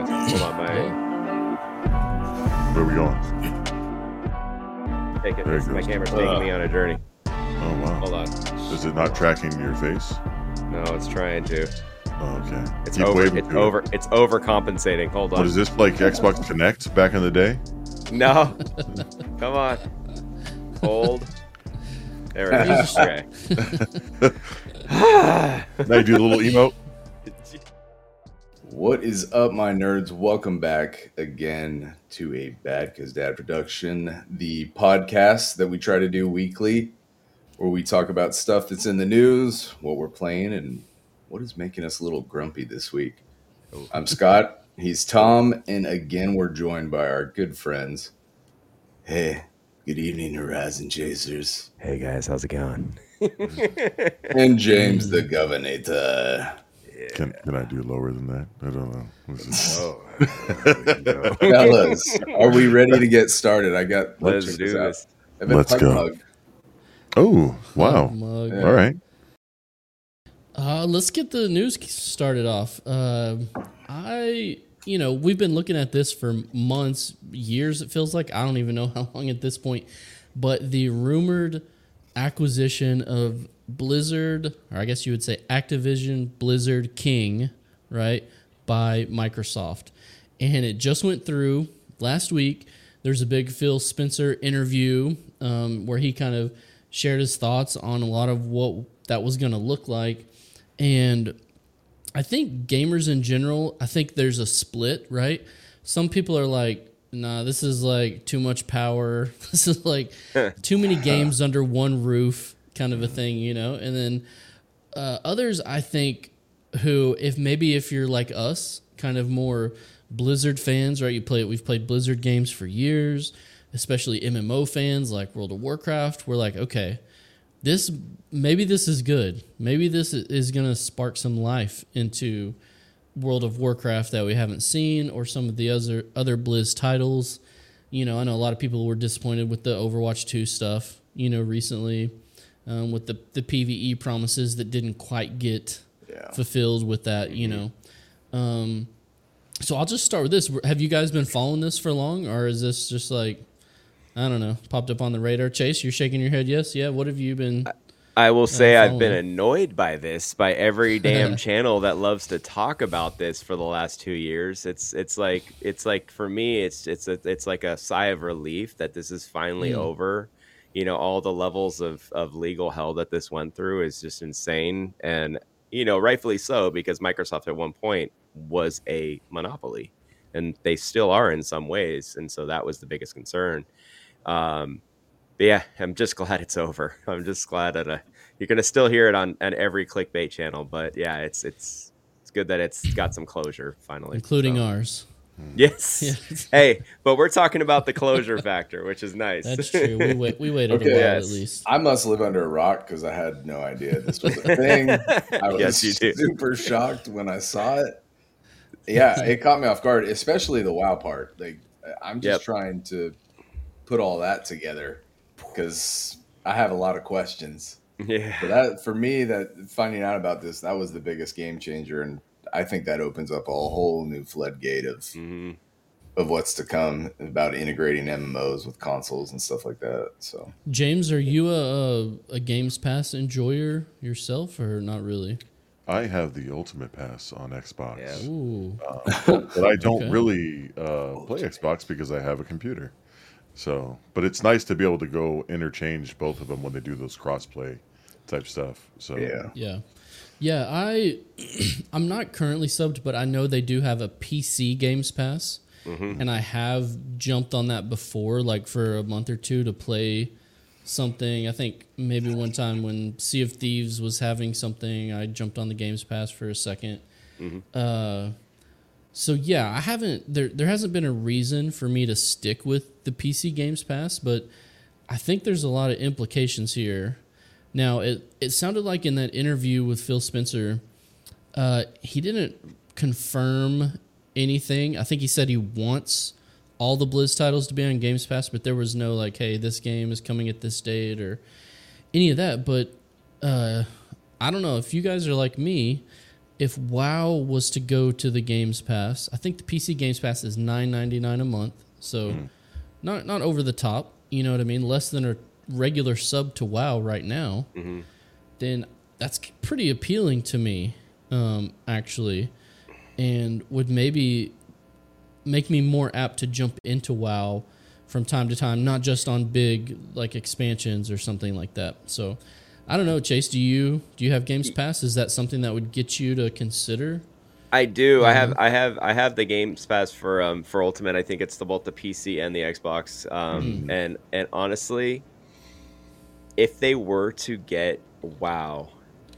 Hold on, Where are we going? My camera's taking me on a journey. Oh, wow. Hold on. Is it not tracking your face? No, it's trying to. Oh, okay. It's overcompensating. Hold on. What is this, like Xbox Connect back in the day? No. Come on. Hold. There it is. Okay. Now you do a little emote. What is up, my nerds? Welcome back again to a Bad Cause Dad production, the podcast that we try to do weekly, where we talk about stuff that's in the news, what we're playing, and what is making us a little grumpy this week. I'm Scott, he's Tom, and again, we're joined by our good friends. Hey, good evening, Horizon Chasers. Hey, guys. How's it going? And James, the Governor. Can I do lower than that? I don't know. Fellas, are we ready to get started? I got. Let's do this. Let's go. Mug. Oh, wow. Mug. Yeah. All right. Let's get the news started off. We've been looking at this for months, years, it feels like. I don't even know how long at this point. But the rumored acquisition of Blizzard, or I guess you would say Activision Blizzard King, right, by Microsoft. And it just went through last week. There's a big Phil Spencer interview where he kind of shared his thoughts on a lot of what that was going to look like. And I think gamers in general, I think there's a split, right? Some people are like, nah, this is like too much power. This is like too many games under one roof kind of a thing, you know? And then others, I think, who, if you're like us, kind of more Blizzard fans, right? We've played Blizzard games for years, especially MMO fans like World of Warcraft. We're like, okay, maybe this is good. Maybe this is going to spark some life into World of Warcraft that we haven't seen, or some of the other Blizz titles. You know, I know a lot of people were disappointed with the Overwatch 2 stuff, you know, recently, with the PvE promises that didn't quite get fulfilled with that, you know. So I'll just start with this. Have you guys been following this for long, or is this just like, I don't know, popped up on the radar? Chase, you're shaking your head yes? Yeah, what have you been... I will say I've been annoyed by every damn channel that loves to talk about this for the last 2 years. It's like for me, it's like a sigh of relief that this is finally over. You know, all the levels of legal hell that this went through is just insane. And, you know, rightfully so, because Microsoft at one point was a monopoly, and they still are in some ways. And so that was the biggest concern. But yeah, I'm just glad it's over. I'm just glad that you're going to still hear it on every clickbait channel. But yeah, it's good that it's got some closure finally. Including ours. Yes. Yeah. Hey, but we're talking about the closure factor, which is nice. That's true. We waited a while at least. I must live under a rock because I had no idea this was a thing. I was Yes, you do. super shocked when I saw it. Yeah, it caught me off guard, especially the WoW part. Like, I'm just trying to put all that together because I have a lot of questions. Yeah. But that, for me, that finding out about this, that was the biggest game changer, and I think that opens up a whole new floodgate of what's to come about integrating MMOs with consoles and stuff like that. So, James, are you a Games Pass enjoyer yourself, or not really? I have the Ultimate Pass on Xbox. Yeah. Ooh. But I don't really play Xbox because I have a computer. So, but it's nice to be able to go interchange both of them when they do those cross-play type stuff. So I'm not currently subbed, but I know they do have a PC Games Pass, and I have jumped on that before, like for a month or two to play something. I think maybe one time when Sea of Thieves was having something, I jumped on the Games Pass for a second. So yeah, I haven't. There hasn't been a reason for me to stick with the PC Games Pass, but I think there's a lot of implications here. Now, it sounded like in that interview with Phil Spencer, he didn't confirm anything. I think he said he wants all the Blizz titles to be on Games Pass, but there was no like, hey, this game is coming at this date or any of that. But I don't know if you guys are like me. if WoW was to go to the Games Pass, I think the PC Games Pass is $9.99 a month, so not over the top. You know what I mean? Less than a regular sub to WoW right now. Then that's pretty appealing to me, actually, and would maybe make me more apt to jump into WoW from time to time, not just on big like expansions or something like that. So I don't know, Chase, do you have Games Pass? Is that something that would get you to consider? I do. I have the Games Pass for Ultimate. I think it's both the PC and the Xbox. And honestly, if they were to get WoW,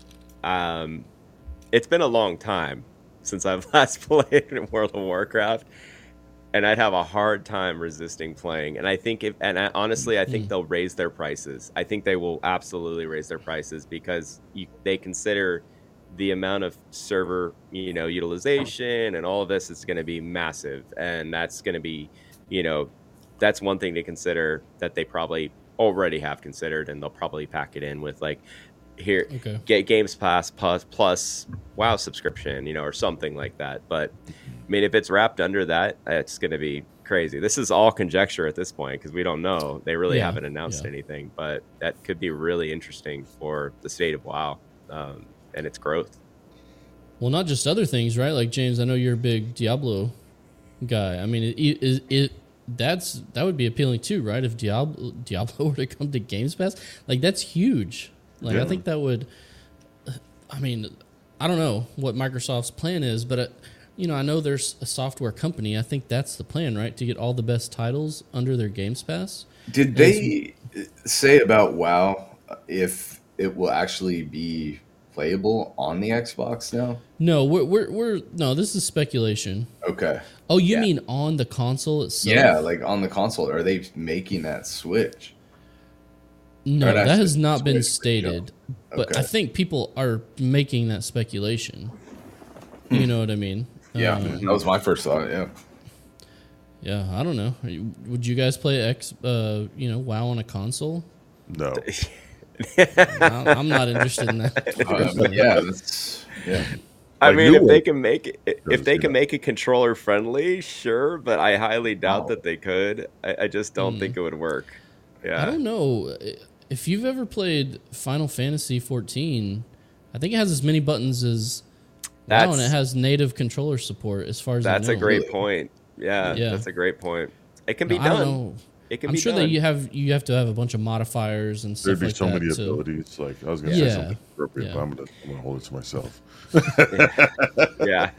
it's been a long time since I've last played World of Warcraft, and I'd have a hard time resisting playing. And I think honestly, I think they'll raise their prices. I think they will absolutely raise their prices because they consider the amount of server, utilization and all of this is going to be massive. And that's going to be, that's one thing to consider that they probably already have considered, and they'll probably pack it in with like, here, get Games Pass plus WoW subscription, or something like that. But I mean, if it's wrapped under that, it's going to be crazy. This is all conjecture at this point because we don't know. They really haven't announced anything, but that could be really interesting for the state of WoW and its growth. Well, not just other things, right? Like James, I know you're a big Diablo guy. I mean, that would be appealing too, right? If Diablo were to come to Games Pass, like that's huge. Like I think that would. I mean, I don't know what Microsoft's plan is, but I know there's a software company. I think that's the plan, right? To get all the best titles under their Games Pass. Did they say about WoW if it will actually be playable on the Xbox now? No, we're no. This is speculation. Okay. Oh, you mean on the console itself? Yeah, like on the console. Are they making that switch? No, that has not been stated. But I think people are making that speculation. You know what I mean? Yeah, that was my first thought. Yeah. Yeah, I don't know. Would you guys play WoW on a console? No. I'm not interested in that. I mean, if they can make it controller friendly, sure, but I highly doubt that they could. I just don't think it would work. Yeah, I don't know if you've ever played Final Fantasy 14. I think it has as many buttons as WoW, and it has native controller support. As far as that's I know. A great point. Yeah, that's a great point. It can be done. I don't know. I'm sure that you have to have a bunch of modifiers and stuff like that. There'd be so many abilities. Like I was going to say something appropriate, but I'm going to hold it to myself. Yeah.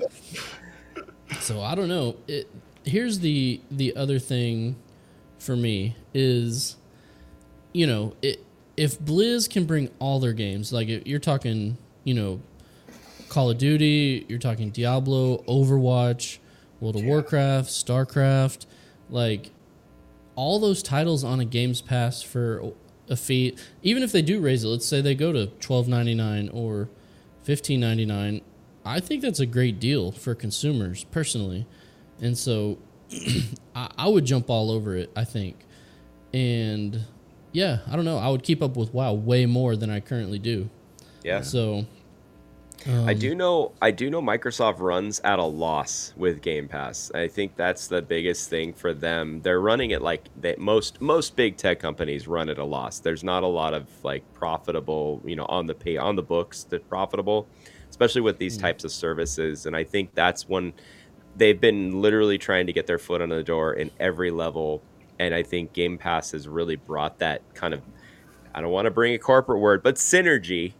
So I don't know. Here's the other thing for me is, if Blizz can bring all their games, like if you're talking, Call of Duty, you're talking Diablo, Overwatch, World of Warcraft, StarCraft, like all those titles on a Games Pass for a fee, even if they do raise it, let's say they go to $12.99 or $15.99, I think that's a great deal for consumers personally. And so I would jump all over it, I think. And yeah, I don't know. I would keep up with WoW way more than I currently do. Yeah. So I do know Microsoft runs at a loss with Game Pass. I think that's the biggest thing for them. They're running it like most big tech companies run at a loss. There's not a lot of like profitable, on the books that profitable, especially with these types of services. And I think that's when they've been literally trying to get their foot on the door in every level. And I think Game Pass has really brought that kind of, I don't want to bring a corporate word, but synergy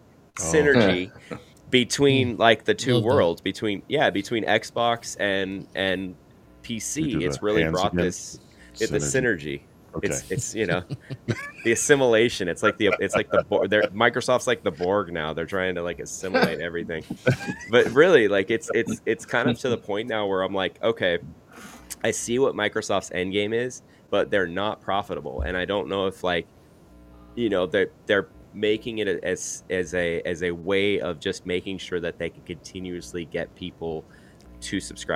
between like the two worlds, between Xbox and PC. It's really brought the synergy. Okay. It's the assimilation. It's like Microsoft's like the Borg now. They're trying to like assimilate everything. But really, like it's kind of to the point now where I'm like, okay, I see what Microsoft's end game is, but they're not profitable, and I don't know if like, they're making it as a way of just making sure that they can continuously get people to subscribe.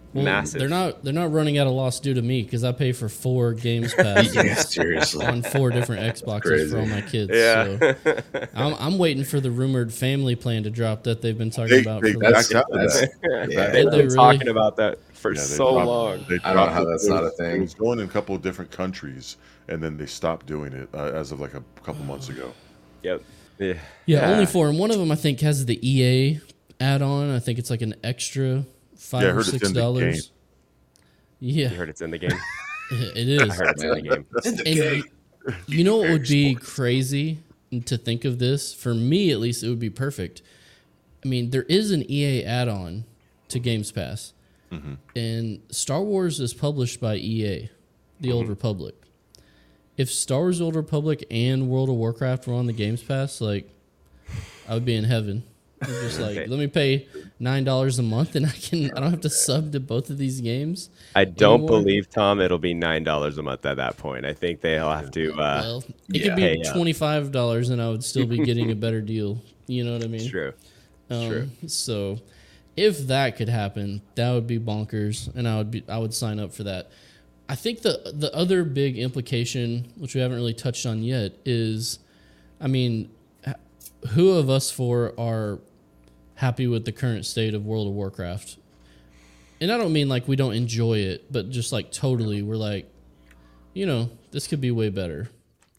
Well, massive. They're not running out of loss due to me because I pay for 4 games pass Yeah, seriously. on 4 different Xboxes Crazy. for all my kids. Yeah. So I'm waiting for the rumored family plan to drop that they've been talking about. They For backed out of That's, that. yeah. They've Did they been really? talking about that for Yeah, they so dropped- long. They I don't know dropped how it. that's It not a was- thing. It was going in a couple of different countries, and then they stopped doing it as of like a couple months ago. Yep. Yeah. Yeah, only 4, and one of them I think has the EA add-on. I think it's like an extra $5 Yeah, I or heard it's in the game. $6. Yeah, You heard it's in the game. it I is. heard it's in the game. And you know what would be crazy to think of this? For me, at least, it would be perfect. I mean, there is an EA add-on to Games Pass, and Star Wars is published by EA, the Old Republic. If Star Wars: Old Republic and World of Warcraft were on the Games Pass, like, I would be in heaven. I'm just like, let me pay $9 a month, and I don't have to sub to both of these games. I don't Anymore? believe, Tom, it'll be $9 a month at that point. I think they'll have to. Well, it yeah. could be Hey, yeah. $25, and I would still be getting a better deal. You know what I mean? It's true. True. So, if that could happen, that would be bonkers, and I would sign up for that. I think the other big implication, which we haven't really touched on yet, is, I mean, who of us 4 are happy with the current state of World of Warcraft? And I don't mean like we don't enjoy it, but just like totally, we're like, this could be way better.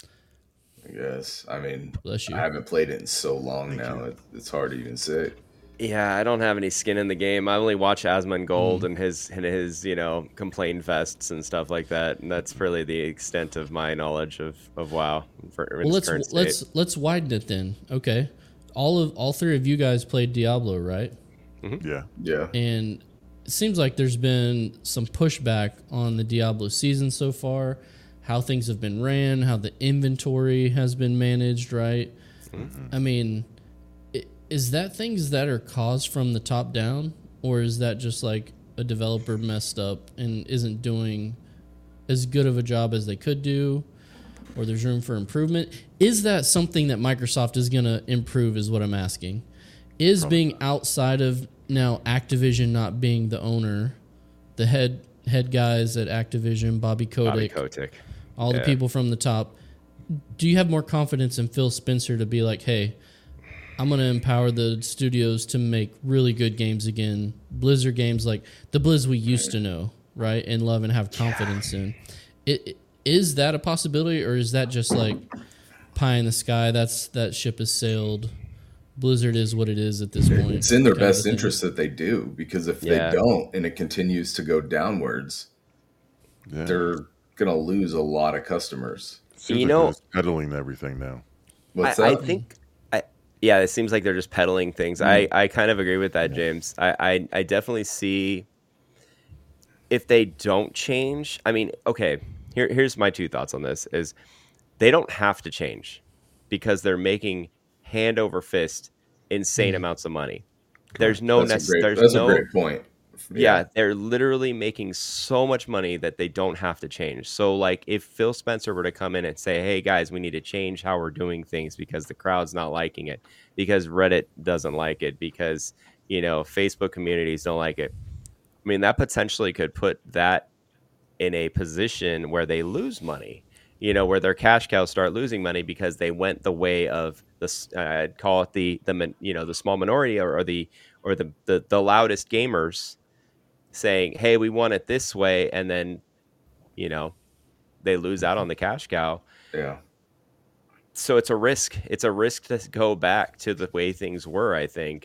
I guess. I mean, Bless you. I haven't played it in so long now. It's hard to even say. Yeah, I don't have any skin in the game. I only watch Asmongold and his complaint fests and stuff like that, and that's really the extent of my knowledge of WoW. Well, let's widen it then. Okay, all 3 of you guys played Diablo, right? Yeah. Yeah. And it seems like there's been some pushback on the Diablo season so far, how things have been ran, how the inventory has been managed, right? I mean, is that things that are caused from the top down, or is that just like a developer messed up and isn't doing as good of a job as they could do, or there's room for improvement? Is that something that Microsoft is going to improve is what I'm asking. Is being outside of now Activision not being the owner, the head guys at Activision, Bobby Kotick, all the people from the top, do you have more confidence in Phil Spencer to be like, hey, I'm going to empower the studios to make really good games again, Blizzard games like the Blizz we used to know, right, and love and have confidence in? Is that a possibility, or is that just like pie in the sky? That ship has sailed. Blizzard is what it is at this point. It's in their kind of best thing. interest that they do, because if Yeah. they don't and it continues to go downwards, Yeah. they're going to lose a lot of customers. Seems like they're just peddling everything now. What's I that? think, yeah, it seems like they're just peddling things. I kind of agree with that, James. I definitely see if they don't change. I mean, okay, here's my 2 thoughts on this: is they don't have to change because they're making hand over fist insane amounts of money. There's no That's a great point. Yeah, they're literally making so much money that they don't have to change. So, like, if Phil Spencer were to come in and say, hey, guys, we need to change how we're doing things because the crowd's not liking it, because Reddit doesn't like it, because, Facebook communities don't like it. I mean, that potentially could put that in a position where they lose money, where their cash cows start losing money because they went the way of I'd call it the small minority or the loudest gamers, saying, hey, we want it this way, and then they lose out on the cash cow. Yeah. So it's a risk to go back to the way things were. I think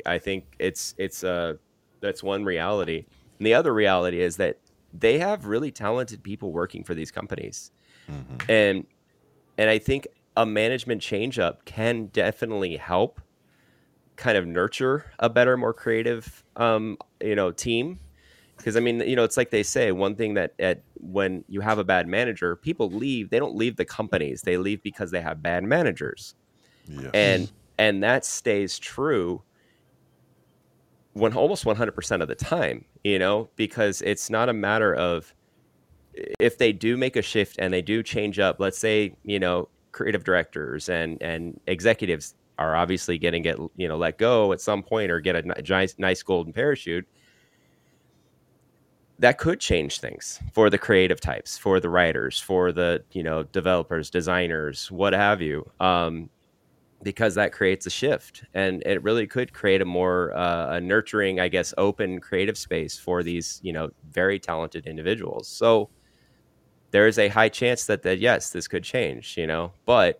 that's one reality, and the other reality is that they have really talented people working for these companies, and I think a management change up can definitely help kind of nurture a better, more creative team. Because, I mean, it's like they say, one thing that when you have a bad manager, people leave. They don't leave the companies. They leave because they have bad managers. Yes. And that stays true when almost 100% of the time, because it's not a matter of if they do make a shift and they do change up, let's say, creative directors and executives are obviously going to get, let go at some point or get a nice golden parachute. that could change things for the creative types, for the writers, for the, developers, designers, what have you. Because that creates a shift, and it really could create a more a nurturing, I guess, open creative space for these, very talented individuals. So there is a high chance that yes, this could change, but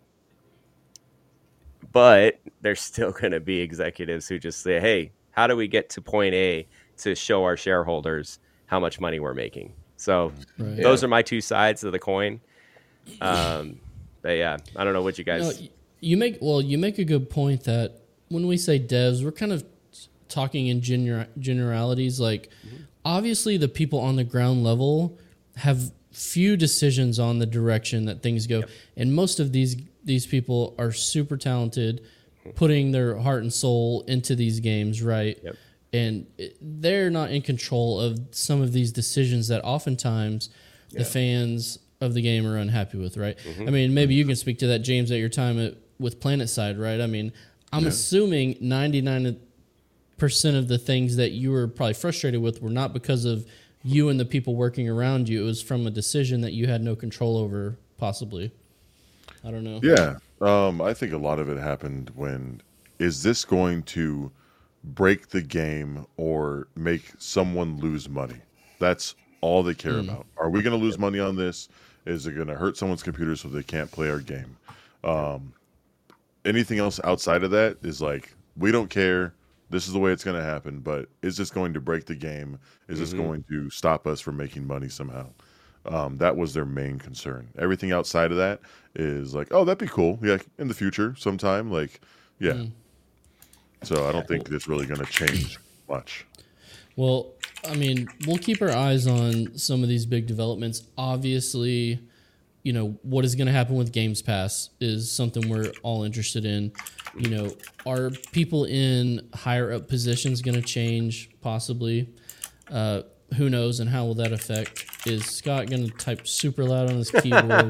there's still going to be executives who just say, hey, how do we get to point A to show our shareholders how much money we're making? So those are my two sides of the coin. But yeah, I don't know what you guys... No, you make a good point that when we say devs, we're kind of talking in generalities. Like, obviously, the people on the ground level have few decisions on the direction that things go, and most of these people are super talented, putting their heart and soul into these games, right? Yep. And they're not in control of some of these decisions that oftentimes the fans of the game are unhappy with, right? I mean, maybe you can speak to that, James, at your time with PlanetSide, right? I mean, I'm assuming 99% of the things that you were probably frustrated with were not because of you and the people working around you. It was from a decision that you had no control over, possibly. I don't know. Yeah. I think a lot of it happened when, is this going to break the game or make someone lose money? That's all they care about. Are we going to lose money on this? Is it going to hurt someone's computer so they can't play our game? Anything else outside of that is like, we don't care. This is the way it's going to happen. But is this going to break the game? Is this going to stop us from making money somehow? That was their main concern. Everything outside of that is like, oh, that'd be cool. Yeah, in the future sometime. Like, yeah. So I don't think it's really going to change much. Well, I mean, we'll keep our eyes on some of these big developments. Obviously, what is going to happen with Games Pass is something we're all interested in. Are people in higher up positions going to change? Possibly. Who knows, and how will that affect? Is Scott going to type super loud on his keyboard? In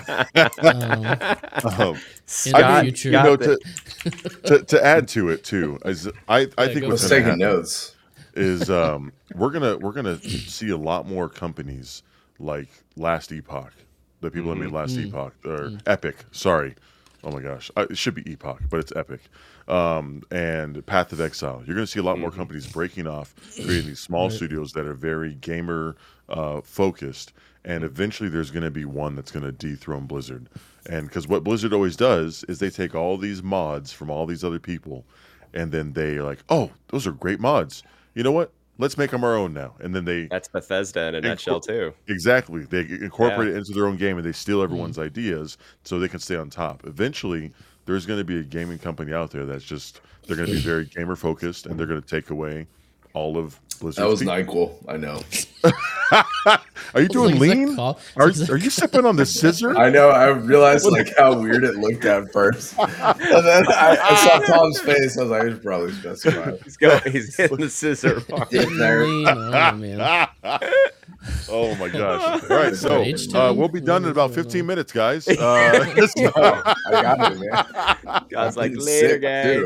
the future. To add to it too, I think what's taking notes is we're gonna see a lot more companies like Last Epoch, the people that made Last Epoch, or Epic. Sorry, oh my gosh, it should be Epoch, but it's Epic. And Path of Exile. You're going to see a lot more companies breaking off, creating these small studios that are very gamer focused, and eventually there's going to be one that's going to dethrone Blizzard. And because what Blizzard always does is they take all these mods from all these other people, and then they're like, oh, those are great mods. You know what? Let's make them our own now. And then that's Bethesda in a nutshell too. Exactly. They incorporate it into their own game, and they steal everyone's ideas so they can stay on top. Eventually, there's going to be a gaming company out there that's just, they're going to be very gamer focused, and they're going to take away all of Blizzard's That was NyQuil, I know. Are you doing lean? Are you sipping on the scissor? I know. I realized how weird it looked at first, and then I saw Tom's face. I was like, "I should probably specify." He's hitting the scissor. In there. Oh, man. Oh my gosh! All right, so we'll be done in about 15 minutes, guys. I got it, man. God's like, later, guys.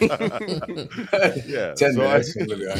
Yeah, 10 minutes.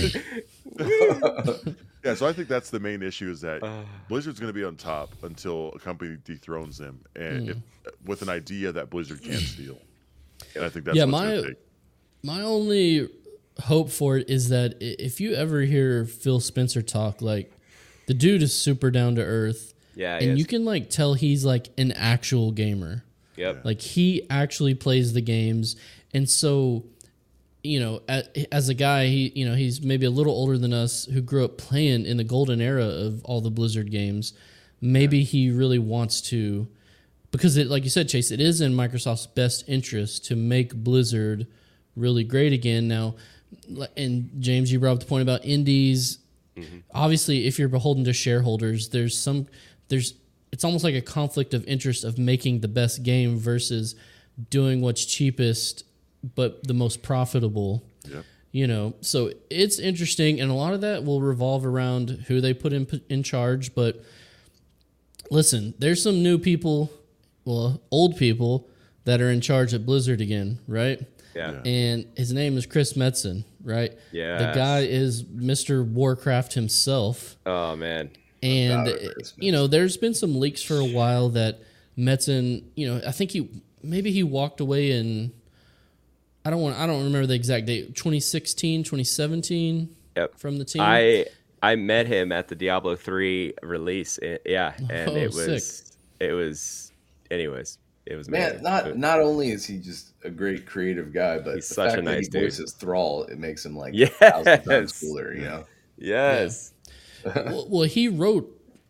Yeah, so I think that's the main issue, is that Blizzard's going to be on top until a company dethrones them, and with an idea that Blizzard can't steal. And I think that's what's going to take. My only hope for it is that if you ever hear Phil Spencer talk, like, the dude is super down to earth. Yeah, and you can tell he's an actual gamer. Yep. Like, he actually plays the games, and so, as a guy, he's maybe a little older than us, who grew up playing in the golden era of all the Blizzard games. Maybe he really wants to, because like you said, Chase, it is in Microsoft's best interest to make Blizzard really great again. Now, and James, you brought up the point about indies. Obviously, if you're beholden to shareholders, it's almost like a conflict of interest of making the best game versus doing what's cheapest but the most profitable. Yep. So it's interesting, and a lot of that will revolve around who they put in charge. But listen, there's some new people, old people, that are in charge at Blizzard again, right? Yeah. And his name is Chris Metzen, right? Yes. The guy is Mr. Warcraft himself. Oh man. And About it, Chris you know, there's been some leaks for a while that Metzen, you know, I think he walked away in I don't remember the exact date, 2016, 2017 Yep. from the team. I met him at the Diablo 3 release. Yeah, and Oh, it was sick. anyways, it was Man, amazing. not only is he just a great creative guy, but He's the such a fact that nice he dude. voices Thrall, it makes him like Yes. 1,000 times cooler, you know? Yes. well, he wrote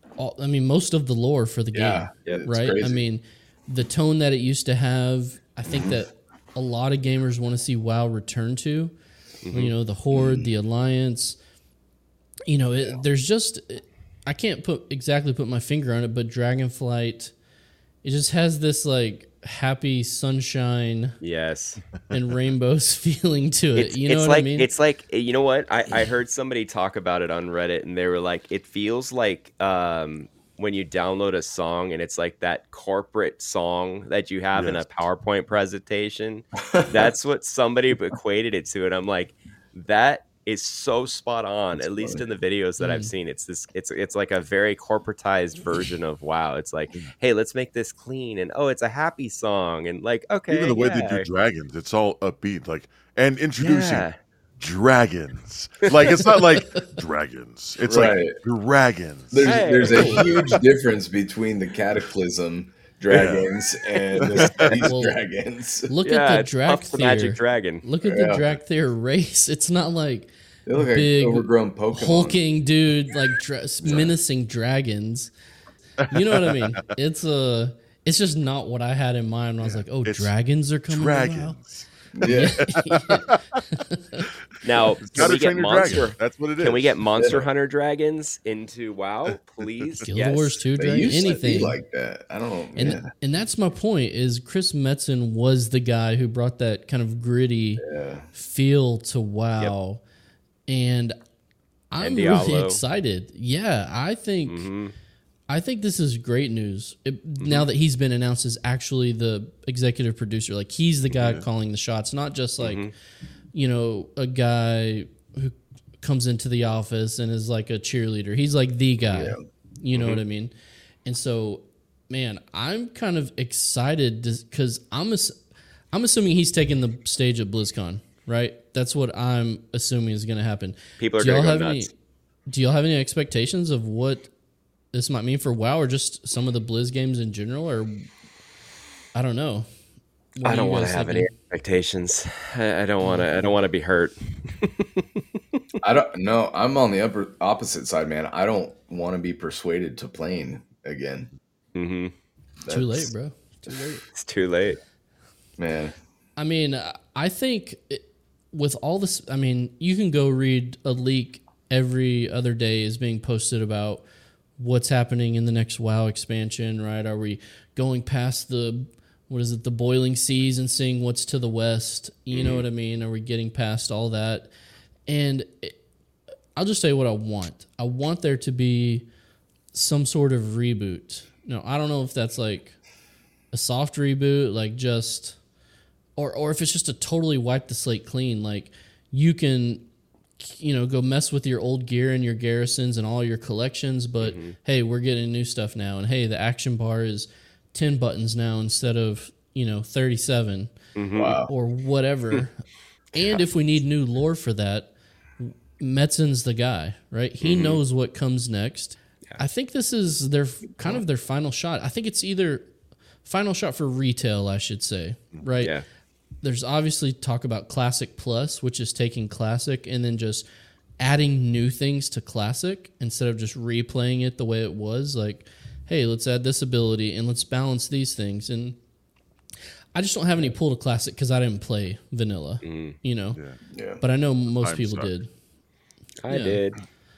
most of the lore for the Yeah, game, it's right? crazy. I mean, the tone that it used to have, I think that a lot of gamers want to see WoW return to. You know, the Horde, the Alliance. You know, there's just I can't exactly put my finger on it, but Dragonflight, it just has this like happy sunshine Yes. and rainbows feeling to it. You know what like, I mean? It's like, you know what? I heard somebody talk about it on Reddit, and they were like, it feels like when you download a song and it's like that corporate song that you have in a Yes. PowerPoint presentation. That's what somebody equated it to. And I'm like, that is so spot on, at least in the videos that I've seen. It's like a very corporatized version of WoW. It's like, hey, let's make this clean, and oh, it's a happy song, and like, okay, Even the way they yeah. do dragons, it's all upbeat. Like, and introducing Yeah. dragons. Like, it's not like dragons. It's Right. like dragons. There's a huge difference between the Cataclysm dragons and these Well, dragons. Look Yeah, at the it's Puff the Magic Drakthir. Dragon. Look at the Drakthir race. It's not like They look like big overgrown Pokemon. hulking dude like menacing dragons. You know what I mean? It's just not what I had in mind when I was like, oh, It's dragons are coming. dragons. Yeah. Now, can Gotta we get train your dragon. monster? That's what it is. Can we get Monster Hunter dragons into WoW, please? Guild Wars 2 They dragon, used to be anything. like that. I don't. And and that's my point is Chris Metzen was the guy who brought that kind of gritty feel to WoW. And I'm really Diablo. excited. Yeah, I think this is great news. Now that he's been announced as actually the executive producer, like he's the guy calling the shots, not just like you know, a guy who comes into the office and is like a cheerleader. He's like the guy. Yeah. You know what I mean? And so, man, I'm kind of excited because I'm assuming he's taking the stage at BlizzCon, right? That's what I'm assuming is going to happen. People are Do y'all going to go have nuts. Do y'all have any expectations of what this might mean for WoW or just some of the Blizz games in general? Or I don't know. What I are don't you want to guys have thinking? any expectations. I don't want to. I don't want to be hurt. I don't know. I'm on the opposite side, man. I don't want to be persuaded to playing again. Hmm. Too late, bro. Too late. It's too late. Man. I mean, I think with all this, I mean, you can go read a leak every other day is being posted about what's happening in the next WoW expansion, right? Are we going past the boiling seas and seeing what's to the west? You know what I mean? Are we getting past all that? And I'll just say what I want. I want there to be some sort of reboot. No, I don't know if that's like a soft reboot, like just... Or if it's just a totally wipe the slate clean, like you can, you know, go mess with your old gear and your garrisons and all your collections, but hey, we're getting new stuff now, and hey, the action bar is 10 buttons now instead of 37 Wow. or whatever. And if we need new lore for that, Metzen's the guy, right? He knows what comes next. I think this is their kind of their final shot. I think it's either final shot for retail, I should say, right? Yeah. There's obviously talk about Classic Plus, which is taking Classic and then just adding new things to Classic instead of just replaying it the way it was. Like, hey, let's add this ability and let's balance these things. And I just don't have any pull to Classic because I didn't play Vanilla, you know? Yeah. But I know most I'm people sorry. did. I Yeah. did.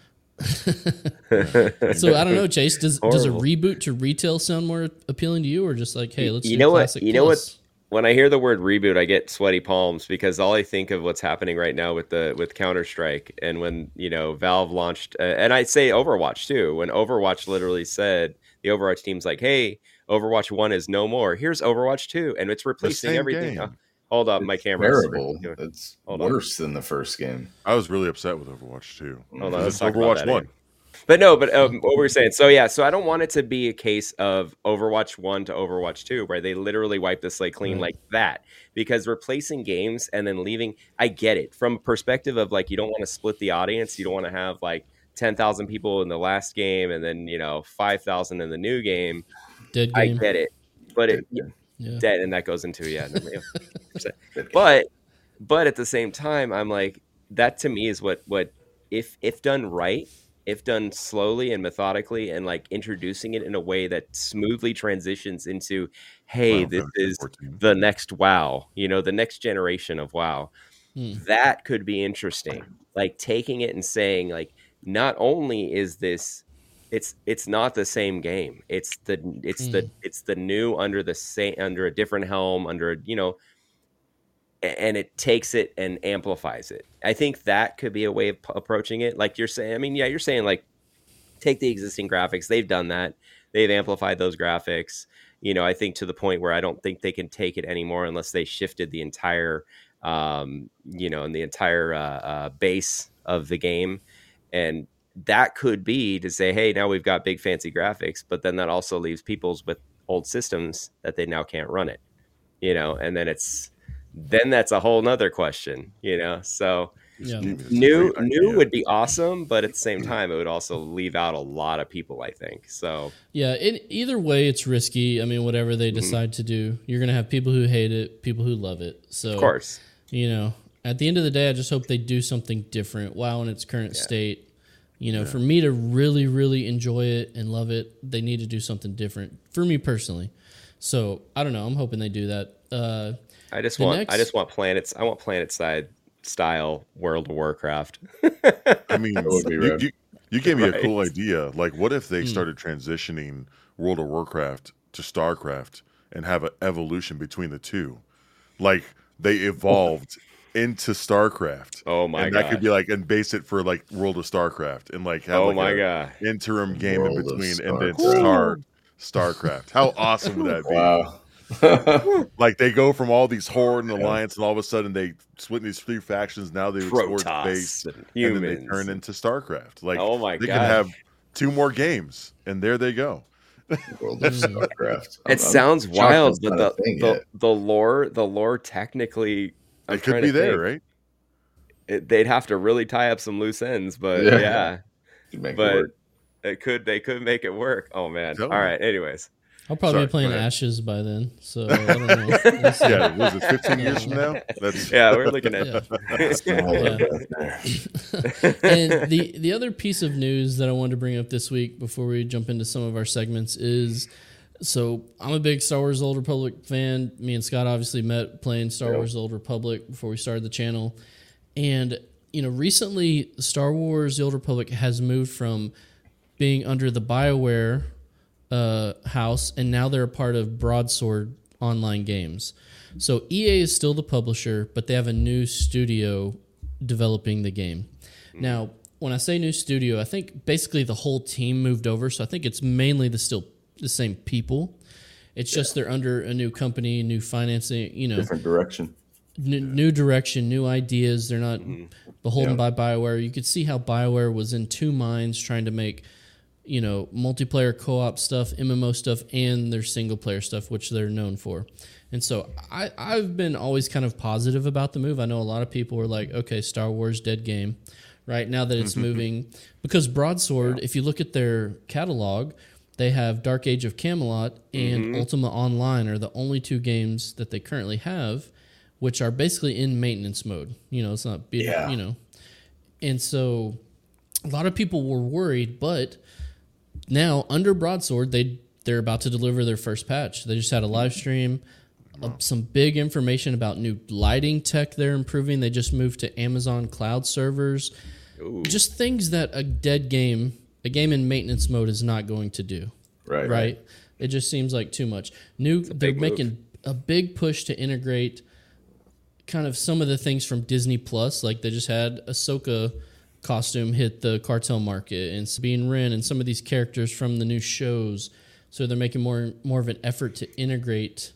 So I don't know, Chase. Does a Horrible. reboot to retail sound more appealing to you, or just like, hey, let's You do know what? Classic You know Plus? When I hear the word reboot, I get sweaty palms because all I think of what's happening right now with Counter-Strike, and when Valve launched, and I say Overwatch too. When Overwatch literally said, the Overwatch team's like, "Hey, Overwatch 1 is no more. Here's Overwatch 2, and it's replacing same everything." game. Hold up, my camera's terrible. It's Hold on. worse than the first game. I was really upset with Overwatch 2. Hold on, let's It's talk about Overwatch that 1. again. But no, but what we're saying. So yeah, so I don't want it to be a case of Overwatch 1 to Overwatch 2 where they literally wipe the slate clean like that, because replacing games and then leaving, I get it from a perspective of like, you don't want to split the audience. You don't want to have like 10,000 people in the last game and then, 5,000 in the new game. Dead I game. get it, but Yeah. dead, and that goes into but at the same time, I'm like, that to me is what if done right, if done slowly and methodically, and like introducing it in a way that smoothly transitions into, hey, Final this Fantasy is 14. the next WoW, the next generation of WoW. That could be interesting. Like taking it and saying, like, not only is this, it's not the same game. It's the new under a different helm, and it takes it and amplifies it. I think that could be a way of approaching it. Like you're saying, I mean, yeah, you're saying like take the existing graphics. They've done that. They've amplified those graphics. I think to the point where I don't think they can take it anymore unless they shifted the entire, and the entire base of the game. And that could be to say, hey, now we've got big fancy graphics, but then that also leaves people's with old systems that they now can't run it, and then that's a whole nother question, so Yeah. new would be awesome, but at the same time it would also leave out a lot of people, I think. So Yeah, either way it's risky. I mean, whatever they decide to do, you're going to have people who hate it, people who love it. So of course, at the end of the day, I just hope they do something different. WoW in its current state, for me to really, really enjoy it and love it, they need to do something different for me personally. So I don't know. I'm hoping they do that. I just want planet side style World of Warcraft. I mean, would be rad. you gave me Right. a cool idea. Like, what if they started transitioning World of Warcraft to StarCraft and have an evolution between the two? Like, they evolved into StarCraft. Oh my and that God. could be like, and base it for like World of StarCraft and like have God. interim game World in of between and then StarCraft. start StarCraft. How awesome would that be? Wow. Like they go from all these Horde and Alliance, and all of a sudden they split in these three factions. Now they explore space, Protoss and and then humans. they turn into StarCraft. Like, Oh my they God. can have 2 more games, and there they go. World of StarCraft. It sounds wild, but not a thing yet. the lore technically, I'm It could trying be to there, think. right? They'd have to really tie up some loose ends, but Yeah. yeah, To make it but work. they could make it work. Oh man! Tell All me. right. Anyways, I'll probably Sorry, be playing go ahead. Ashes by then. So I don't know. We'll see. Yeah, was it 15 years from now? That's yeah, we're looking at. And the other piece of news that I wanted to bring up this week before we jump into some of our segments is, so I'm a big Star Wars: The Old Republic fan. Me and Scott obviously met playing Star Wars: The Old Republic before we started the channel. And, recently Star Wars: The Old Republic has moved from being under the BioWare house, and now they're a part of Broadsword Online Games. So EA is still the publisher, but they have a new studio developing the game. Now, when I say new studio, I think basically the whole team moved over, so I think it's mainly the same people. It's just they're under a new company, new financing, Different direction. new direction, new ideas. They're not beholden by BioWare. You could see how BioWare was in two minds trying to make, multiplayer co-op stuff, MMO stuff, and their single player stuff, which they're known for. And so I've been always kind of positive about the move. I know a lot of people were like, okay, Star Wars dead game, right? Now that it's moving, because Broadsword, if you look at their catalog, they have Dark Age of Camelot and Ultima Online are the only two games that they currently have, which are basically in maintenance mode. It's not being, And so a lot of people were worried, but now under Broadsword, they're about to deliver their first patch. They just had a live stream, some big information about new lighting tech they're improving. They just moved to Amazon cloud servers. Ooh. Just things that a game in maintenance mode is not going to do. Right? It just seems like too much. They're making a big push to integrate kind of some of the things from Disney Plus. Like they just had Ahsoka costume hit the cartel market, and Sabine Wren and some of these characters from the new shows. So they're making more of an effort to integrate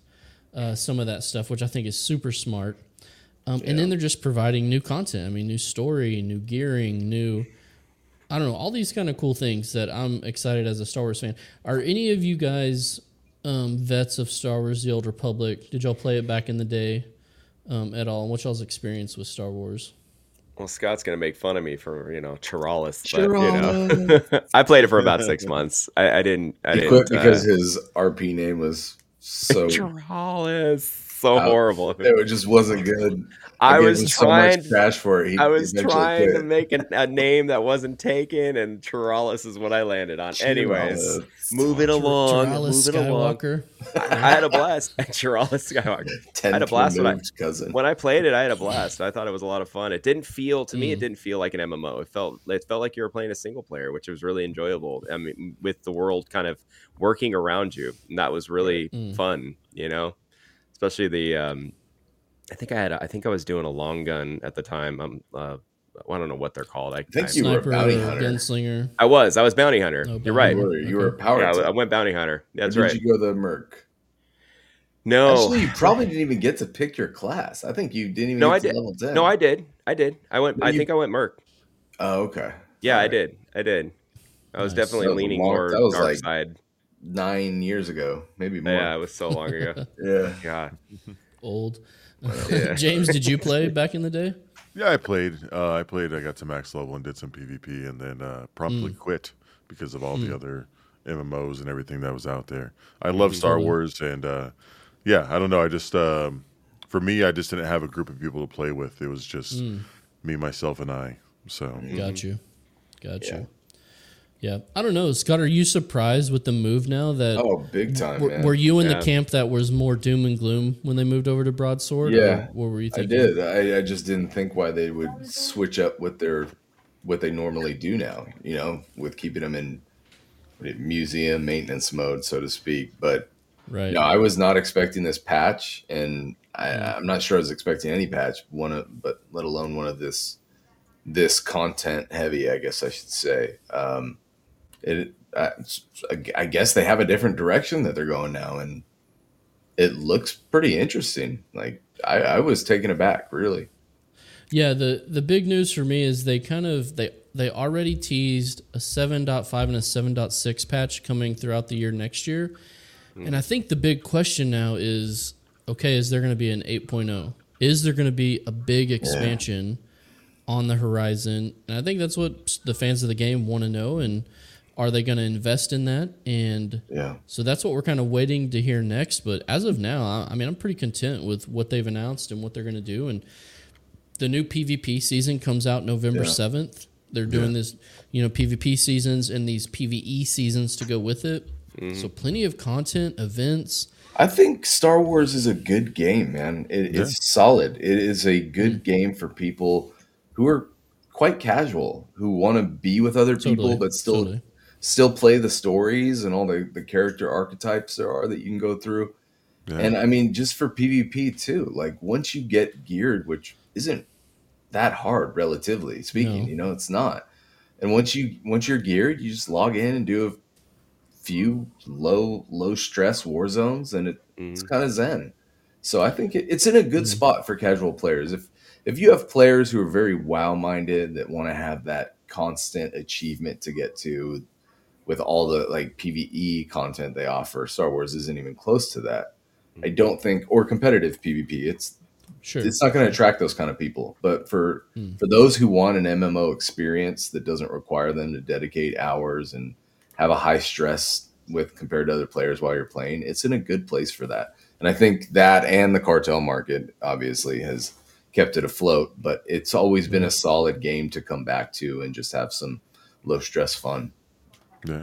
some of that stuff, which I think is super smart. And then they're just providing new content. I mean, new story, new gearing, I don't know, all these kind of cool things that I'm excited as a Star Wars fan. Are any of you guys vets of Star Wars: The Old Republic? Did y'all play it back in the day at all? And what's y'all's experience with Star Wars? Well, Scott's gonna make fun of me for Chiralis, but I played it for about 6 months. I didn't. He quit because his RP name was so Chiralis. So horrible. It just wasn't good. I was trying so much trash for it. I was trying to make a name that wasn't taken, and Chiralis is what I landed on. Anyways, moving along. Chiralis Skywalker. I had a blast. Chiralis Skywalker. I had a blast when I played it. I had a blast. I thought it was a lot of fun. It didn't feel to me. It didn't feel like an MMO. It felt like you were playing a single player, which was really enjoyable. I mean, with the world kind of working around you, and that was really fun. Especially the I think I was doing a long gun at the time. I don't know what they're called. I think you were a bounty hunter. Gunslinger. I was bounty hunter. You're right. You were a power. Yeah, I went bounty hunter. That's right. Did you go the merc? No. Actually, you probably didn't even get to pick your class. I think you didn't even get to level 10. No, I did. I think I went merc. Oh, okay. Yeah, right. I did. I was definitely leaning more dark side. 9 years ago, maybe more. Yeah, it was so long ago. Yeah. God. Old. James, did you play back in the day? Yeah, I played. I got to max level and did some PvP, and then promptly quit because of all the other MMOs and everything that was out there. I love Star Wars, and I don't know. I just for me, I just didn't have a group of people to play with. It was just me, myself, and I. So got you. Yeah, I don't know, Scott. Are you surprised with the move now? Big time. Man. Were you in the camp that was more doom and gloom when they moved over to Broadsword? Yeah, what were you thinking? I did. I just didn't think why they would switch up what they normally do now. With keeping them in museum maintenance mode, so to speak. But right, I was not expecting this patch, and I'm not sure I was expecting any patch. But let alone one of this content heavy, I guess I should say. I guess they have a different direction that they're going now, and it looks pretty interesting. Like I was taken aback, really. Yeah, the big news for me is they already teased a 7.5 and a 7.6 patch coming throughout the year next year. And I think the big question now is, okay, is there going to be an 8.0? Is there going to be a big expansion on the horizon? And I think that's what the fans of the game want to know, and are they going to invest in that? And so that's what we're kind of waiting to hear next. But as of now, I mean, I'm pretty content with what they've announced and what they're going to do. And the new PvP season comes out November 7th. They're doing this, PvP seasons and these PvE seasons to go with it. So plenty of content, events. I think Star Wars is a good game, man. It's solid. It is a good game for people who are quite casual, who want to be with other people, but still play the stories and all the character archetypes there are that you can go through. Yeah. And I mean, just for PvP too, like once you get geared, which isn't that hard, relatively speaking, it's not. And once you're geared, you just log in and do a few low stress war zones, and it's kind of zen. So I think it's in a good spot for casual players. If you have players who are very WoW minded that want to have that constant achievement to get to with all the like PvE content they offer, Star Wars isn't even close to that. I don't think, or competitive PvP. It's not going to attract those kind of people. But for those who want an MMO experience that doesn't require them to dedicate hours and have a high stress with compared to other players while you're playing, it's in a good place for that. And I think that and the cartel market obviously has kept it afloat, but it's always been a solid game to come back to and just have some low stress fun. Yeah.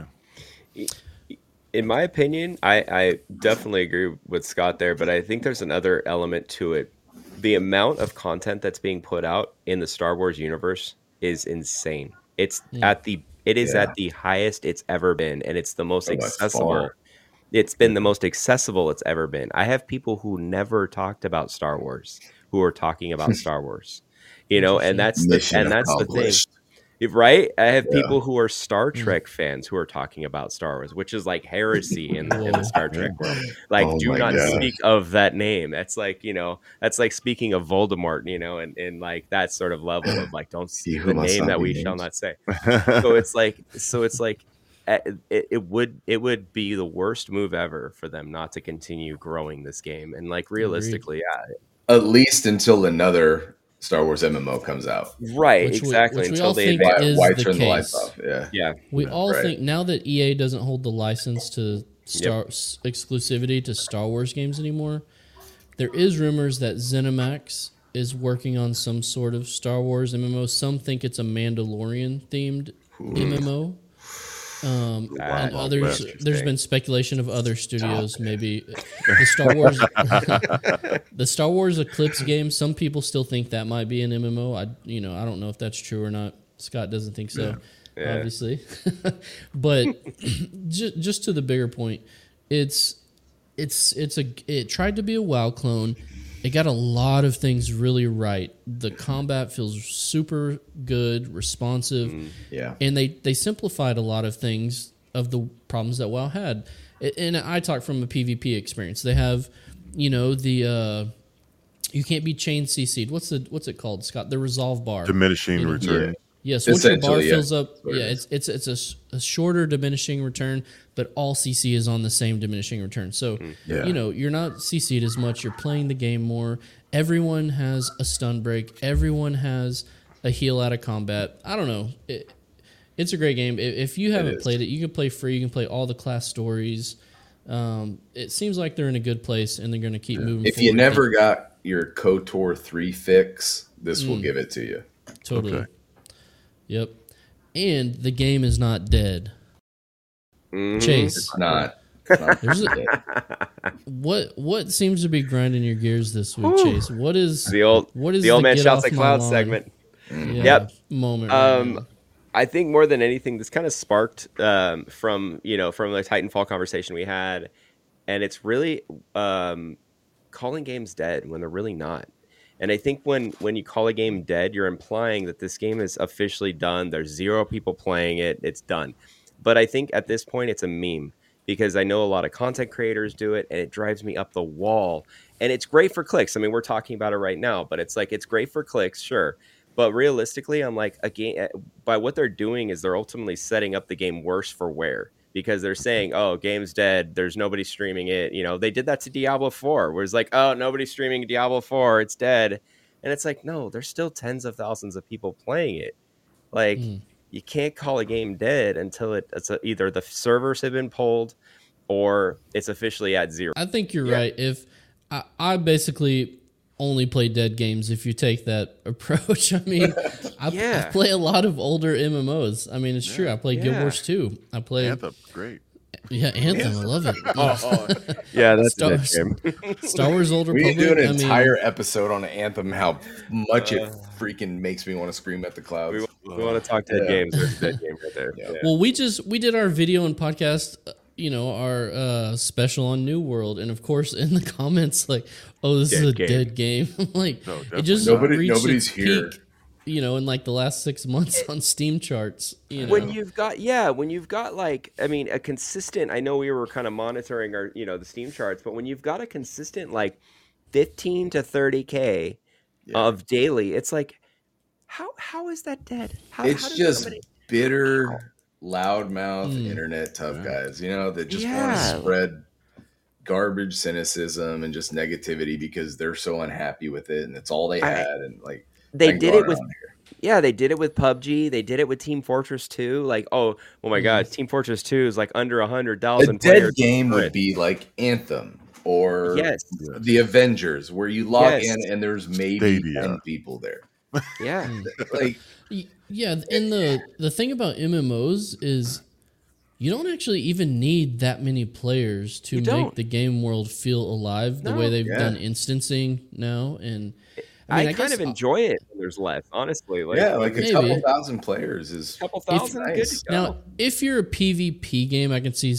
In my opinion, I definitely agree with Scott there, but I think there's another element to it. The amount of content that's being put out in the Star Wars universe is insane. It is at the highest it's ever been, and it's the most accessible. It's been the most accessible it's ever been. I have people who never talked about Star Wars who are talking about Star Wars, and that's the thing. Right? I have people who are Star Trek fans who are talking about Star Wars, which is like heresy in the Star Trek world. Like, Oh do my not gosh. speak of that name. That's like, that's like speaking of Voldemort, and like that sort of level of like, don't speak who the must name not that be we named. shall not say. So it's like, it would be the worst move ever for them not to continue growing this game. And like realistically, At least until another Star Wars MMO comes out. right, Which exactly. we Until all they think advance. is Why the turn the lights case. off? Yeah. Yeah. We all right. think now that EA doesn't hold the license to exclusivity to Star Wars games anymore, there is rumors that ZeniMax is working on some sort of Star Wars MMO. Some think it's a Mandalorian themed MMO. And others, there's been speculation of other studios, maybe the Star Wars Eclipse game. Some people still think that might be an MMO. I don't know if that's true or not. Scott doesn't think so, obviously. But just to the bigger point, it tried to be a WoW clone. It got a lot of things really right. The combat feels super good, responsive. Yeah. And they simplified a lot of things of the problems that WoW had. And I talk from a PvP experience. They have, you can't be chain CC'd. What's it called, Scott? The resolve bar. Diminishing return. Yes, once your bar Essentially, fills up, what it it's a shorter diminishing return, but all CC is on the same diminishing return. So, you're not CC'd as much. You're playing the game more. Everyone has a stun break. Everyone has a heal out of combat. I don't know. It's a great game. If you haven't played it, you can play free. You can play all the class stories. It seems like they're in a good place, and they're going to keep moving If forward. you never got your KOTOR 3 fix, this will give it to you. Totally. Okay. Yep. And the game is not dead. Mhm. Chase, It's not. There's what seems to be grinding your gears this week, Chase? What is The old man get shouts off at my cloud lawn? segment. Yeah, Yep. moment. Right now. I think more than anything, this kind of sparked from the Titanfall conversation we had, and it's really calling games dead when they're really not. And I think when you call a game dead, you're implying that this game is officially done. There's 0 people playing it. It's done. But I think at this point, it's a meme because I know a lot of content creators do it, and it drives me up the wall. And it's great for clicks. I mean, we're talking about it right now, but it's like it's great for clicks, sure. But realistically, I'm like, by what they're doing is they're ultimately setting up the game worse for wear. Because they're saying, oh, game's dead. There's nobody streaming it. They did that to Diablo 4, where it's like, oh, nobody's streaming Diablo 4. It's dead. And it's like, no, there's still tens of thousands of people playing it. Like, you can't call a game dead until it's either the servers have been pulled or it's officially at 0. I think you're right. If I basically only play dead games if you take that approach. I mean, I play a lot of older MMOs. I mean, it's true. I play Guild Wars 2. I play Anthem, great. Yeah, Anthem. I love it. Yeah, that's Star Wars Old We Republic. do an entire episode on Anthem, how much it freaking makes me want to scream at the clouds. We want to talk dead games. There's a dead game right there. Yeah. Well, we did our video and podcast, our special on New World, and of course in the comments like, "Oh, this is a dead game." I'm like, it just reached nobody's its here. peak, in like the last 6 months on Steam charts. When you've got like, I mean, a consistent. I know we were kind of monitoring our the Steam charts, but when you've got a consistent like 15 to 30K of daily, it's like, how is that dead? It's just bitter, loudmouth internet tough guys, that just want to spread garbage, cynicism, and just negativity because they're so unhappy with it, and it's all they had. And like they did it with, they did it with PUBG. They did it with Team Fortress 2. Like, oh my God, Team Fortress 2 is like under 100,000 players. A dead game would be like Anthem or the Avengers, where you log in and there's maybe 10 people there. Yeah, like. Yeah, and the thing about MMOs is you don't actually even need that many players to make the game world feel alive the way they've done instancing now. And I kind of enjoy it when there's less, honestly. Like, like a couple thousand players is a couple thousand. Nice. Good to go. Now, if you're a PvP game, I can see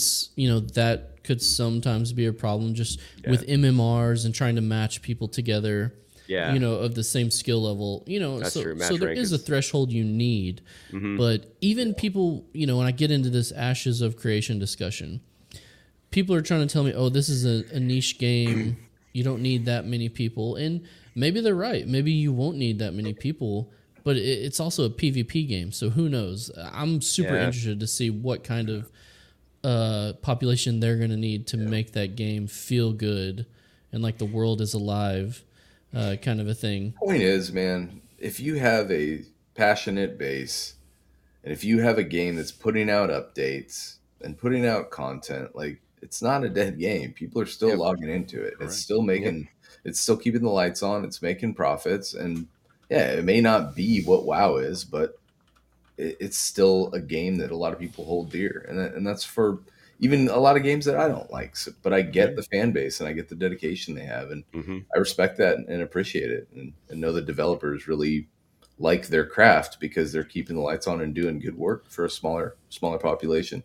that could sometimes be a problem just with MMRs and trying to match people together. Yeah. of the same skill level, That's so true. so Match there rank is a is- threshold you need. But even people, when I get into this Ashes of Creation discussion, people are trying to tell me, oh, this is a niche game. You don't need that many people. And maybe they're right. Maybe you won't need that many people, but it's also a PvP game. So who knows? I'm super Yeah. interested to see what kind of population they're going to need to make that game feel good and like the world is alive kind of a thing. Point is, man, if you have a passionate base and if you have a game that's putting out updates and putting out content, like it's not a dead game. People are still Yep. logging into it. Correct. It's still making, it's still keeping the lights on. It's making profits. And yeah, it may not be what WoW is, but it's still a game that a lot of people hold dear. And that's for even a lot of games that I don't like. So, but I get the fan base and I get the dedication they have. And I respect that and appreciate it and know the developers really like their craft because they're keeping the lights on and doing good work for a smaller population.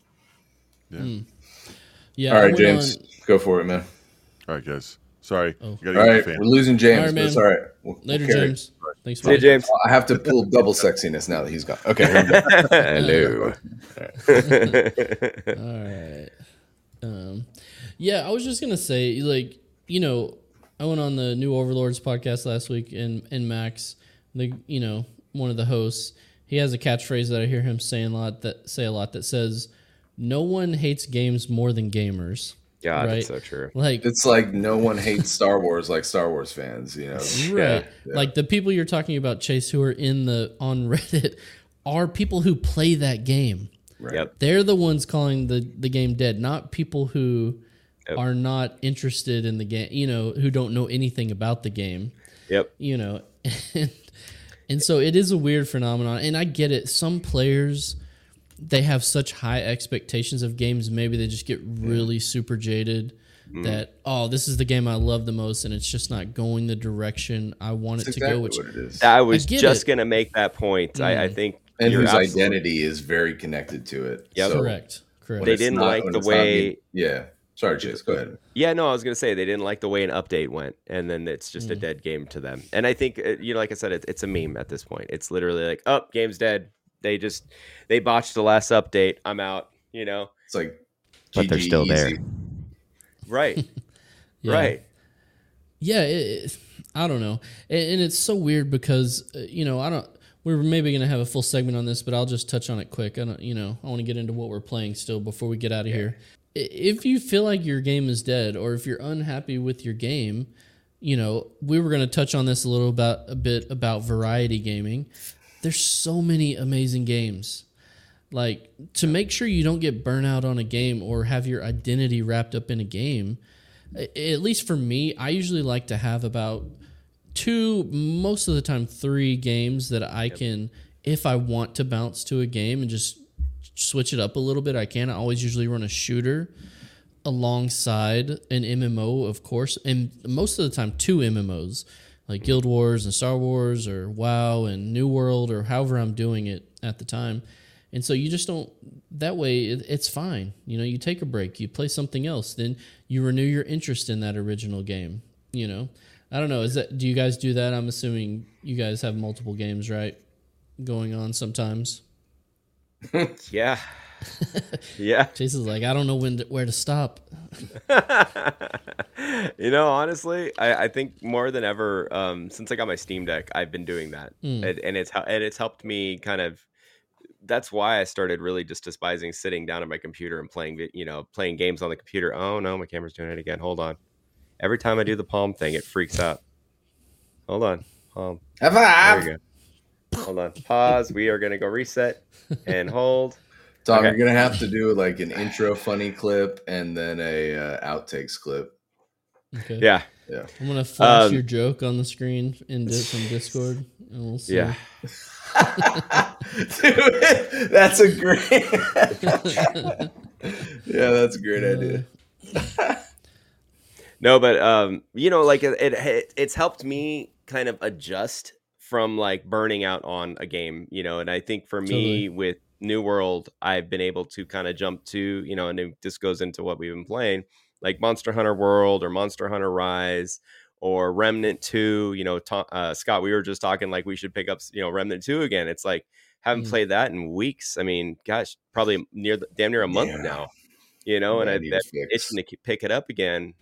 Yeah. All I right, went James, on- go for it, man. All right, guys. Sorry. Oh. You gotta All get right, the fan. we're losing James, All right, but it's man. all right. We'll Later, carry it. James. Thanks for Hey, James. I have to pull double sexiness now that he's gone. Okay, here we go. Hello. All right. Yeah, I was just gonna say, like, I went on the New Overlords podcast last week, and Max, one of the hosts, he has a catchphrase that I hear him say a lot that says, "No one hates games more than gamers." God, right? that's so true. Like, It's like no one hates Star Wars like Star Wars fans, right? Yeah. Like the people you're talking about, Chase, who are on Reddit, are people who play that game. Right. Yep. They're the ones calling the game dead, not people who Yep. are not interested in the game, who don't know anything about the game, Yep. and so it is a weird phenomenon. And I get it. Some players, they have such high expectations of games. Maybe they just get really super jaded that, oh, this is the game I love the most, and it's just not going the direction I want it That's to go. exactly Which what it is. I was get just it. going to make that point. I think And you're whose absolutely- identity is very connected to it. Yep. So correct. when They it's didn't not- like when the it's not way- being- yeah. Sorry, Chase. Go ahead. Yeah, no, I was going to say they didn't like the way an update went, and then it's just a dead game to them. And I think, like I said, it's a meme at this point. It's literally like, oh, game's dead. They botched the last update. I'm out, It's like, But they're GG still there. easy. Right. Yeah. Right. Yeah, I don't know, and it's so weird because I don't. We're maybe gonna have a full segment on this, but I'll just touch on it quick. I don't, I want to get into what we're playing still before we get out of here. If you feel like your game is dead, or if you're unhappy with your game, we were gonna touch on this a bit about variety gaming. There's so many amazing games. Like, to make sure you don't get burnout on a game or have your identity wrapped up in a game, at least for me, I usually like to have about 2, most of the time 3 games that I can, if I want to bounce to a game and just switch it up a little bit, I can. I always usually run a shooter alongside an MMO, of course, and most of the time 2 MMOs, like Guild Wars and Star Wars or WoW and New World or however I'm doing it at the time. And so you just don't, that way it's fine. You take a break, you play something else, then you renew your interest in that original game. I don't know. Do you guys do that? I'm assuming you guys have multiple games, right? Going on sometimes. Yeah. Yeah. Chase is like, I don't know where to stop. Honestly, I think more than ever, since I got my Steam Deck, I've been doing that, and it's helped me kind of. That's why I started really just despising sitting down at my computer and playing games on the computer. Oh no, my camera's doing it again. Hold on. Every time I do the palm thing, it freaks out. Hold on, palm. Have There we go. Hold on. Pause. We are gonna go reset and hold. Tom, Okay. you're gonna have to do like an intro funny clip and then a outtakes clip. Okay. Yeah. Yeah. I'm gonna flash Um, your joke on the screen from Discord, and we'll see. Yeah. Dude, that's a great. Yeah, that's a great idea. No, but like it's helped me kind of adjust from like burning out on a game, and I think for me Totally. with New World, I've been able to kind of jump to, and this goes into what we've been playing, like Monster Hunter World or Monster Hunter Rise or Remnant 2. Scott, we were just talking like we should pick up Remnant 2 again. It's like haven't played that in weeks. I mean, gosh, probably damn near a month now. And I've been itching to pick it up again.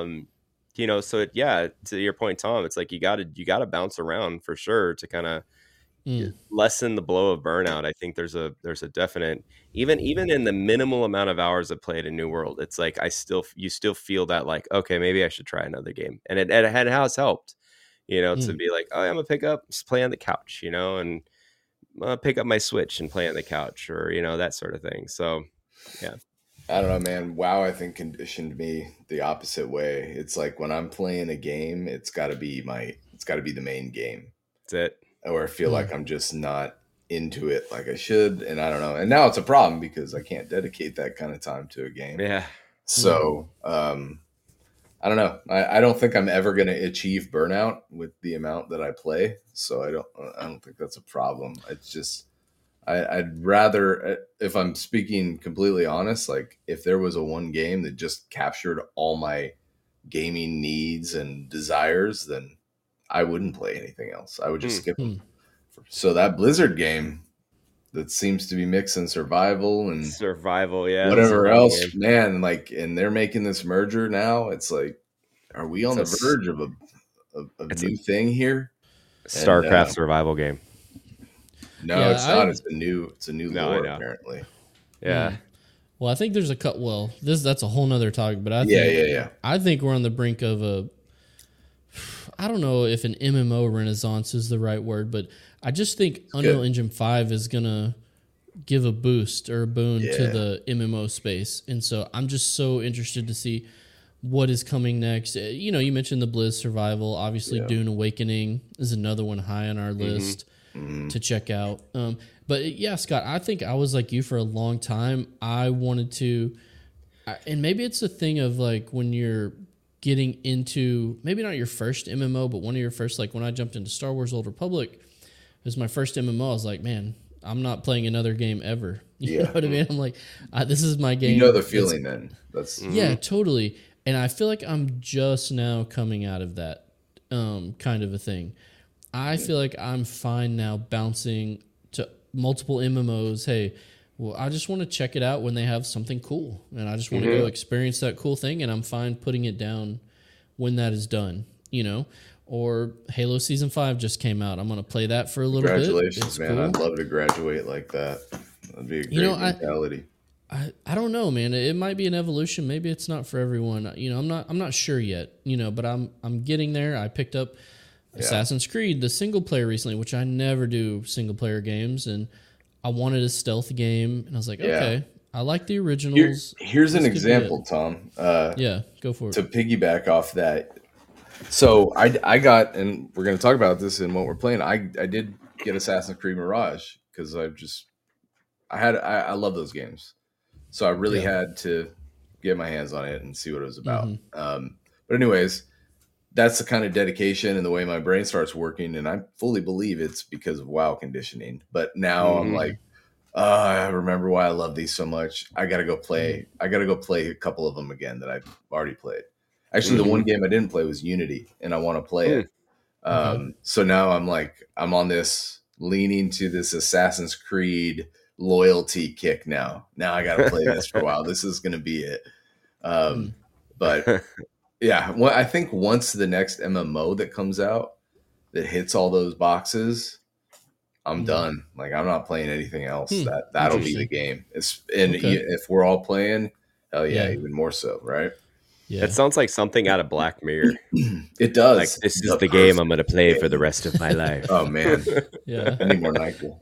So to your point, Tom, it's like you gotta bounce around for sure to kind of lessen the blow of burnout. I think there's a definite, even in the minimal amount of hours I've played in New World, it's like you still feel that like, okay, maybe I should try another game, and it has helped, to be like, oh, I'm gonna pick up, just play on the couch, and pick up my Switch and play on the couch, or that sort of thing. So yeah. I don't know, man. WoW, I think, conditioned me the opposite way. It's like when I'm playing a game, it's got to be the main game. That's it. Or I feel like I'm just not into it like I should, and I don't know. And now it's a problem because I can't dedicate that kind of time to a game. Yeah. So I don't know. I don't think I'm ever going to achieve burnout with the amount that I play. So I don't think that's a problem. It's just I'd rather, if I'm speaking completely honest, like if there was a one game that just captured all my gaming needs and desires, then I wouldn't play anything else. I would just skip them. So that Blizzard game that seems to be mixing survival and whatever else, man, like, and they're making this merger now. It's like, are we on the verge of a new thing here? StarCraft survival game. No, it's not. It's a new lore, apparently. Yeah. Well, I think there's that's a whole nother topic, but I think we're on the brink of I don't know if an MMO renaissance is the right word, but I just think Unreal Engine 5 is going to give a boost or a boon to the MMO space. And so I'm just so interested to see what is coming next. You mentioned the Blizz Survival. Obviously, Dune Awakening is another one high on our list to check out. But yeah, Scott, I think I was like you for a long time. I wanted to, and maybe it's a thing of like when you're getting into, maybe not your first MMO, but one of your first, like when I jumped into Star Wars Old Republic, it was my first MMO. I was like, man, I'm not playing another game ever. You know what I mean? I'm like, this is my game. You know the feeling then. Yeah, totally. And I feel like I'm just now coming out of that kind of a thing. I feel like I'm fine now bouncing to multiple MMOs. Hey, well, I just want to check it out when they have something cool. And I just want to go experience that cool thing. And I'm fine putting it down when that is done, Or Halo Season 5 just came out. I'm going to play that for a little bit. Congratulations, man. Cool. I'd love to graduate like that. That'd be a great mentality. I don't know, man. It might be an evolution. Maybe it's not for everyone. I'm not sure yet, but I'm getting there. I picked up Assassin's Creed, the single player recently, which I never do single player games. And I wanted a stealth game. And I was like, okay, I like the originals. Here's an example, Tom. Go for it. To piggyback off that. So I got, and we're going to talk about this in what we're playing. I did get Assassin's Creed Mirage because I love those games. So I really had to get my hands on it and see what it was about. But anyways, that's the kind of dedication and the way my brain starts working. And I fully believe it's because of WoW conditioning. But now I'm like, I remember why I love these so much. I got to go play. I got to go play a couple of them again that I've already played. Actually, the one game I didn't play was Unity, and I want to play it. So now I'm on this, leaning to this Assassin's Creed loyalty kick now. Now I got to play this for a while. This is going to be it. But yeah, I think once the next MMO that comes out that hits all those boxes, I'm done. Like, I'm not playing anything else. That'll be the game. If we're all playing, hell yeah, even more so, right? Yeah. It sounds like something out of Black Mirror. It does. Like, this is the game I'm going to play for the rest of my life. Oh man, yeah. I need more NyQuil.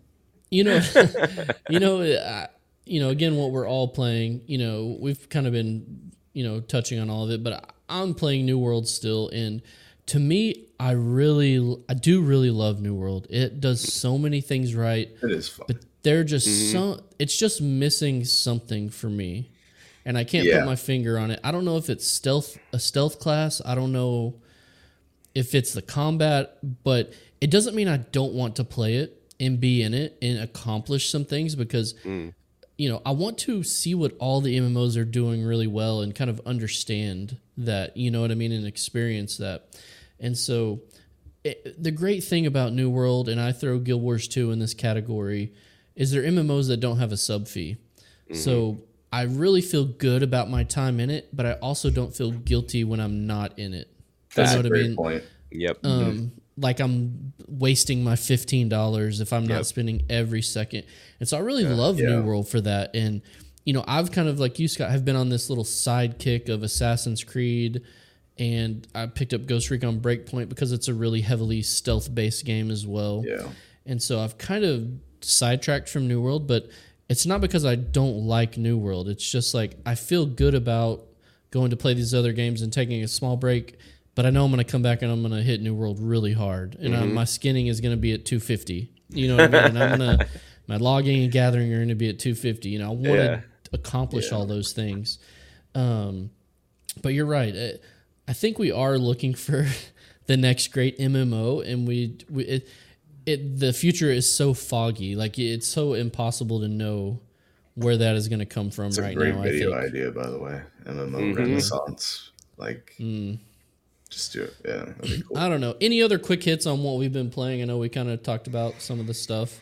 Again, what we're all playing. We've kind of been, touching on all of it, but I'm playing New World still, and to me, I do really love New World. It does so many things right. It is fun, but they're just it's just missing something for me. And I can't put my finger on it. I don't know if it's a stealth class. I don't know if it's the combat, but it doesn't mean I don't want to play it and be in it and accomplish some things because, I want to see what all the MMOs are doing really well and kind of understand that, you know what I mean, and experience that. And so the great thing about New World, and I throw Guild Wars 2 in this category, is they're MMOs that don't have a sub fee. So I really feel good about my time in it, but I also don't feel guilty when I'm not in it. That's you know a what I great mean? point. Yep. Like I'm wasting my $15 if I'm not spending every second. And so I really love New World for that. And, you know, I've kind of, like you, Scott, have been on this little sidekick of Assassin's Creed, and I picked up Ghost Recon Breakpoint because it's a really heavily stealth-based game as well. Yeah. And so I've kind of sidetracked from New World, but it's not because I don't like New World. It's just like I feel good about going to play these other games and taking a small break, but I know I'm going to come back and I'm going to hit New World really hard. And my skinning is going to be at 250. You know what I mean? And I'm going to, my logging and gathering are going to be at 250. You know, I want to accomplish all those things. But you're right. I think we are looking for the next great MMO, and the future is so foggy. Like, it's so impossible to know where that is going to come from It's right a great now. video I think. idea, by the way. MMO Renaissance. Like, just do it. Yeah, that'd be cool. I don't know. Any other quick hits on what we've been playing? I know we kind of talked about some of the stuff.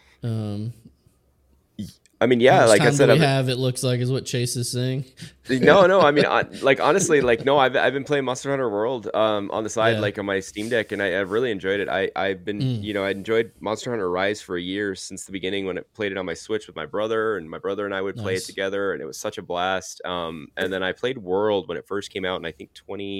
I mean, yeah, like I said, it looks like is what Chase is saying. No. I mean, like honestly, like no, I've been playing Monster Hunter World on the side, like on my Steam Deck, and I really enjoyed it. I've been, you know, I enjoyed Monster Hunter Rise for a year since the beginning when it played it on my Switch with my brother, and my brother and I would play it together, and it was such a blast. And then I played World when it first came out, and I think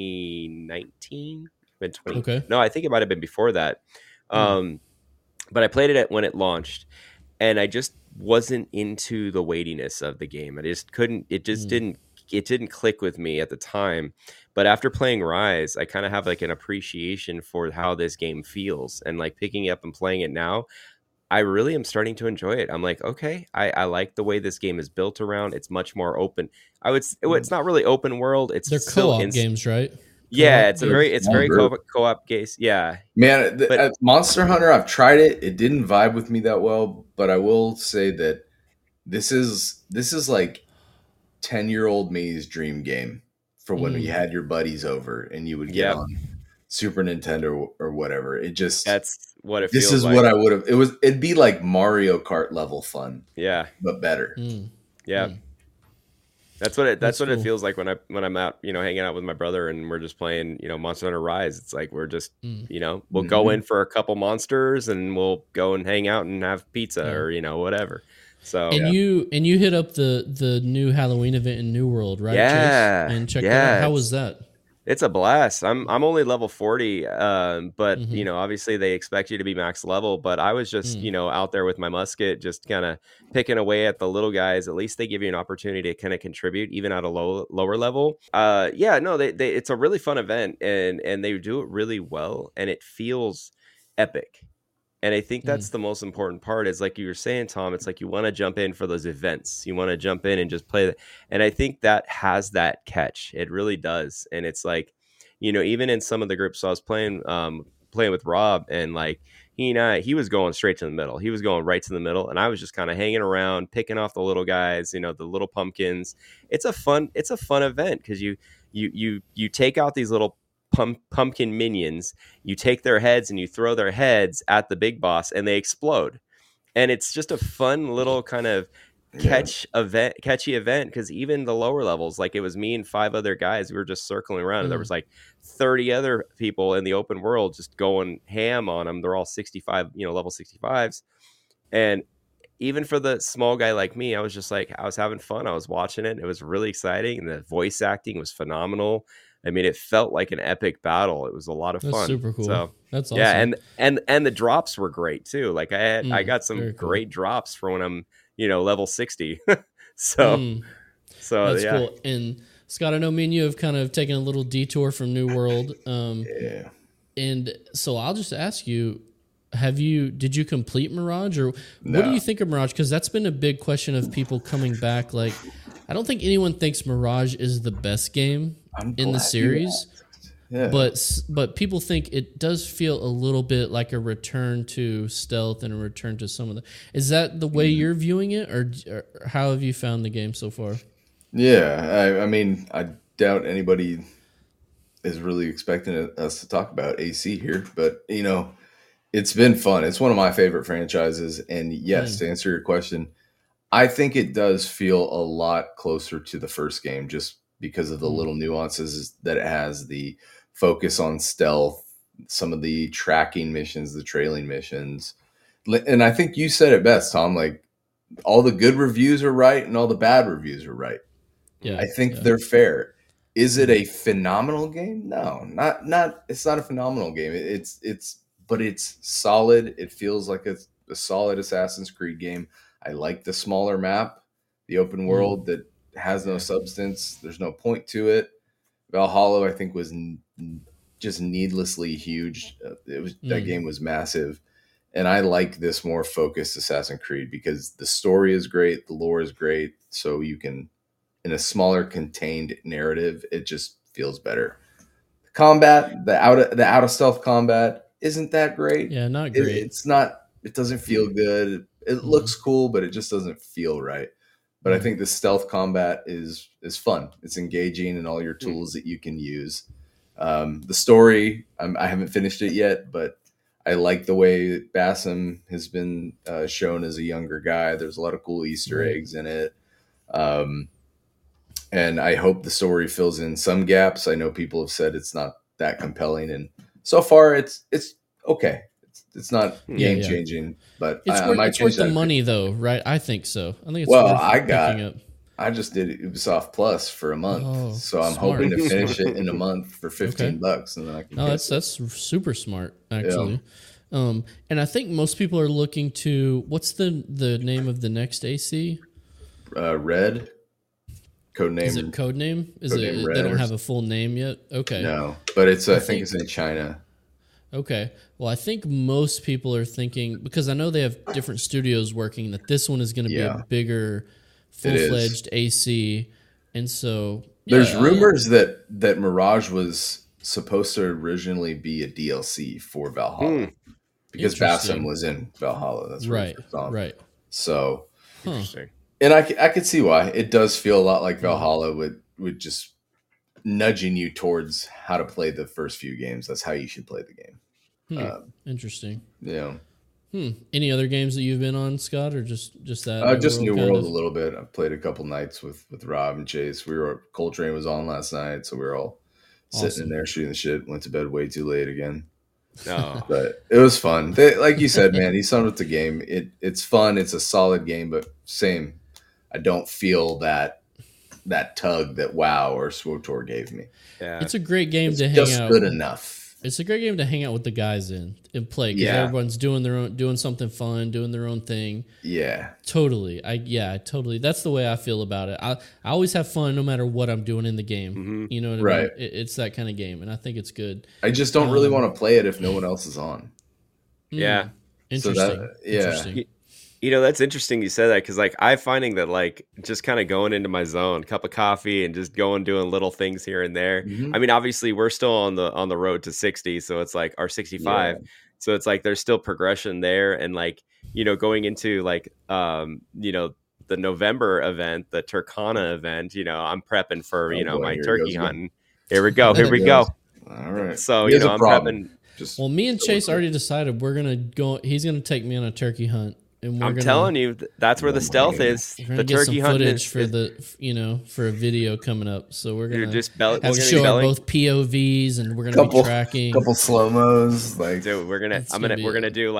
2019, Okay. No, I think it might have been before that. But I played it when it launched, and I just wasn't into the weightiness of the game. I just couldn't. It just didn't click with me at the time. But after playing Rise, I kind of have like an appreciation for how this game feels, and like picking it up and playing it now, I really am starting to enjoy it. I'm like, okay, I like the way this game is built around. It's much more open. It's not really open world. They're co-op games, right? Yeah, it's very co-op games. Yeah, man. At Monster Hunter, I've tried it. It didn't vibe with me that well, but I will say that this is like 10-year-old me's dream game for when you had your buddies over and you would get on Super Nintendo or whatever. That's what it this feels is like. what I would have. It'd be like Mario Kart level fun. Yeah, but better. Yeah. That's what it cool. feels like when I'm out, you know, hanging out with my brother and we're just playing, you know, Monster Hunter Rise. It's like we're just, you know, we'll go in for a couple monsters and we'll go and hang out and have pizza or, you know, whatever. So you hit up the new Halloween event in New World, right? Yeah, Chase? And check that out. How was that? It's a blast. I'm only level 40, but you know, obviously they expect you to be max level. But I was just you know out there with my musket, just kind of picking away at the little guys. At least they give you an opportunity to kind of contribute, even at a lower level. It's a really fun event, and they do it really well, and it feels epic. And I think that's the most important part is like you were saying, Tom, it's like you want to jump in for those events. You want to jump in and just play. And I think that has that catch. It really does. And it's like, you know, even in some of the groups I was playing with Rob, and like he was going straight to the middle. He was going right to the middle. And I was just kind of hanging around, picking off the little guys, you know, the little pumpkins. It's a fun event because you take out these little pumpkin minions, you take their heads and you throw their heads at the big boss and they explode, and it's just a fun little kind of catchy event because even the lower levels, like it was me and 5 other guys, we were just circling around and there was like 30 other people in the open world just going ham on them. They're all 65, you know, level 65s, and even for the small guy like me, I was just like, I was having fun. I was watching it. It was really exciting, and the voice acting was phenomenal. I mean, it felt like an epic battle. It was a lot of fun. That's super cool. So, that's awesome. Yeah, and the drops were great too. Like I got some great drops for when I'm, you know, level 60. so that's yeah. Cool. And Scott, I know me and you have kind of taken a little detour from New World. And so I'll just ask you, did you complete Mirage, or what do you think of Mirage? Because that's been a big question of people coming back. Like, I don't think anyone thinks Mirage is the best game in the series, but people think it does feel a little bit like a return to stealth and a return to some of the. Is that the way you're viewing it, or how have you found the game so far? Yeah, I mean, I doubt anybody is really expecting us to talk about AC here, but it's been fun. It's one of my favorite franchises, and yes, to answer your question, I think it does feel a lot closer to the first game just because of the little nuances that it has, the focus on stealth, some of the tracking missions, the trailing missions. And I think you said it best, Tom, like all the good reviews are right and all the bad reviews are right. Yeah, I think they're fair. Is it a phenomenal game? No, not it's not a phenomenal game. But it's solid. It feels like a solid Assassin's Creed game. I like the smaller map, the open world that has no substance. There's no point to it. Valhalla, I think, was just needlessly huge. That game was massive, and I like this more focused Assassin's Creed because the story is great, the lore is great, so you can, in a smaller contained narrative, it just feels better. The combat, the out of stealth combat isn't that great. Yeah, not great. It's not. It doesn't feel good. It looks cool, but it just doesn't feel right. But I think the stealth combat is fun. It's engaging, and all your tools that you can use. The story, I haven't finished it yet, but I like the way Basim has been shown as a younger guy. There's a lot of cool Easter eggs in it. And I hope the story fills in some gaps. I know people have said it's not that compelling, and so far it's okay. It's not game changing, but it's worth the money though, right? I think so. I think it's worth picking up. I just did Ubisoft Plus for a month, so I'm hoping to finish it in a month for $15, and then I can. No, that's super smart, actually. Yeah. And I think most people are looking to what's the name of the next AC? Red. Codename. Is it Codename? Is it? They don't have a full name yet. Okay. No, but it's. I think it's in China. Okay. Well, I think most people are thinking, because I know they have different studios working, that this one is going to be a bigger, full-fledged AC. And so there's rumors that Mirage was supposed to originally be a DLC for Valhalla because Basim was in Valhalla. That's right. Right. So interesting. And I could see why. It does feel a lot like Valhalla would just nudging you towards how to play the first few games. That's how you should play the game. Interesting. Yeah. Any other games that you've been on, Scott, or just that? Just New World a little bit. I played a couple nights with Rob and Chase. Coltrane was on last night, so we were all sitting in there shooting the shit. Went to bed way too late again. Oh. But it was fun. Like you said, man, he summed up the game. It's fun. It's a solid game, but same. I don't feel that tug that WoW or SWTOR gave me. Yeah. It's a great game to hang out. Just good enough. It's a great game to hang out with the guys in and play because everyone's doing something fun, doing their own thing. Yeah, totally. Totally. That's the way I feel about it. I always have fun no matter what I'm doing in the game. Mm-hmm. You know what I mean? It's that kind of game, and I think it's good. I just don't really want to play it if no one else is on. Yeah. Interesting. Interesting. That's interesting you said that because I'm finding that just kind of going into my zone, cup of coffee, and just doing little things here and there. Mm-hmm. I mean, obviously we're still on the road to 60, so it's our 65. Yeah. So it's there's still progression there, and going into the November event, the Turkana event. I'm prepping for my turkey hunting. Here we go. Here we go. All right. So I'm prepping. Well, me and Chase already decided we're gonna go. He's gonna take me on a turkey hunt. And I'm telling you, that's where the stealth is. The turkey hunt footage for for a video coming up. So we're gonna have to show both POVs, and we're gonna be tracking couple slow mos. Dude, we're gonna do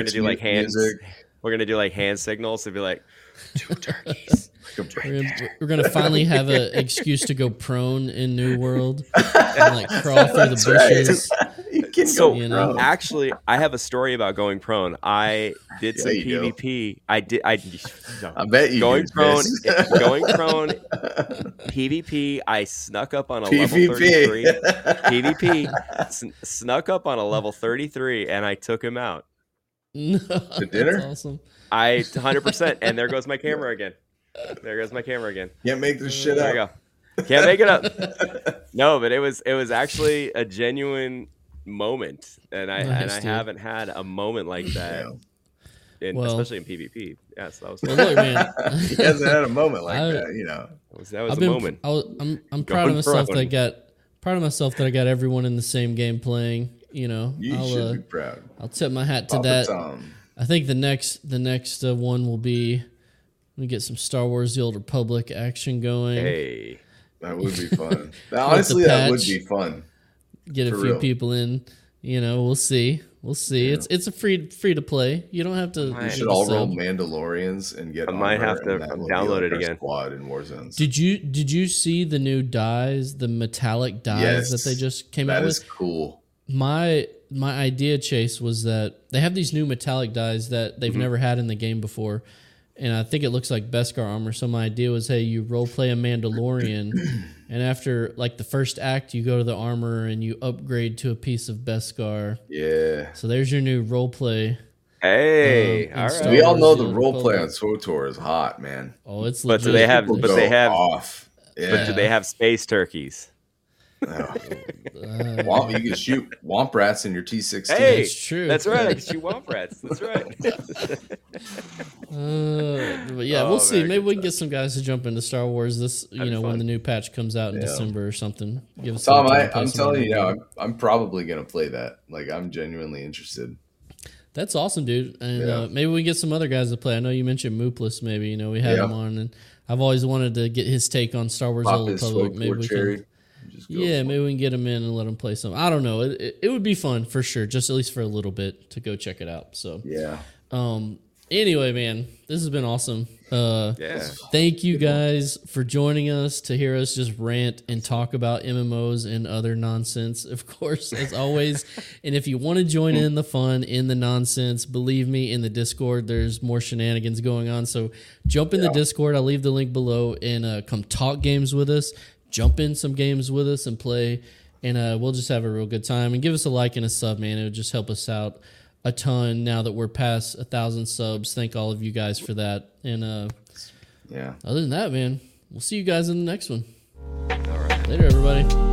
hand signals to be like 2 turkeys. We're gonna finally have an excuse to go prone in New World and crawl through the bushes. Right. You can go prone. Actually, I have a story about going prone. I did some PvP. I bet you going prone. Going prone. PvP. I snuck up on a level 33. PvP. Snuck up on a level 33, and I took him out. No, for dinner. That's awesome. 100%. And there goes my camera again. Can't make this shit up. There you go. Can't make it up. No, but it was actually a genuine moment, and I haven't had a moment like that, especially in PvP. Yeah, so that was. Well, look, man, he hasn't had a moment like that. That was a moment. I'm proud of myself that I got proud of myself that I got everyone in the same game playing. You know, You should be proud. I'll tip my hat to Papa that. Tom. I think the next one will be we get some Star Wars: The Old Republic action going. Hey, That would be fun. Honestly, that would be fun. Get a For few real. people in. You know, we'll see. We'll see. Yeah. It's a free to play. You don't have to. We Might- should all roll Mandalorians and get. I might armor, have to and that will be download like it our again. Squad in Warzones. Did you see the new dyes, the metallic dyes Yes. that they just came out That with? is cool. My idea, Chase, was that they have these new metallic dyes that they've never had in the game before, and I think it looks like Beskar armor. So my idea was, hey, you role play a Mandalorian, and after like the first act, you go to the armor and you upgrade to a piece of Beskar. Yeah. So there's your new role play. hey, and all Star right. We all know Wars: the The role play Republic. on SWTOR is hot, man. Oh, it's But do legit. they have- People but go they have- off. Yeah. But do they have space turkeys? Womp, you can shoot womp rats in your T16. Hey, That's true. That's right. I can shoot womp rats. That's right. But yeah, Oh, we'll see. man, Maybe good we can get some guys to jump into Star Wars this, That'd be when fun. the new patch comes out in Yeah. December or something. Give us Tom, some time to play I'm some telling you Mandalorian. now, I'm probably gonna play that. Like, I'm genuinely interested. That's awesome, dude. And Yeah. maybe we get some other guys to play. I know you mentioned Moopless. Maybe we had Yeah. him on, and I've always wanted to get his take on Star Wars: Pop Old his Republic. SWTOR Maybe we cherry. can. Just go Yeah, for maybe we can get him in and let him play some. I don't know. It would be fun for sure, just at least for a little bit to go check it out. So, it. Yeah. Anyway, man, this has been awesome. Yeah. Thank you guys for joining us to hear us just rant and talk about MMOs and other nonsense, of course, as always. And if you want to join in the fun, in the nonsense, believe me, in the Discord, there's more shenanigans going on. So jump in the Discord. I'll leave the link below and come talk games with us. Jump in some games with us and play. And we'll just have a real good time. And give us a like and a sub, man. It would just help us out a ton now that we're past 1,000 subs. Thank all of you guys for that. And Yeah. other than that, man, we'll see you guys in the next one. Later, everybody.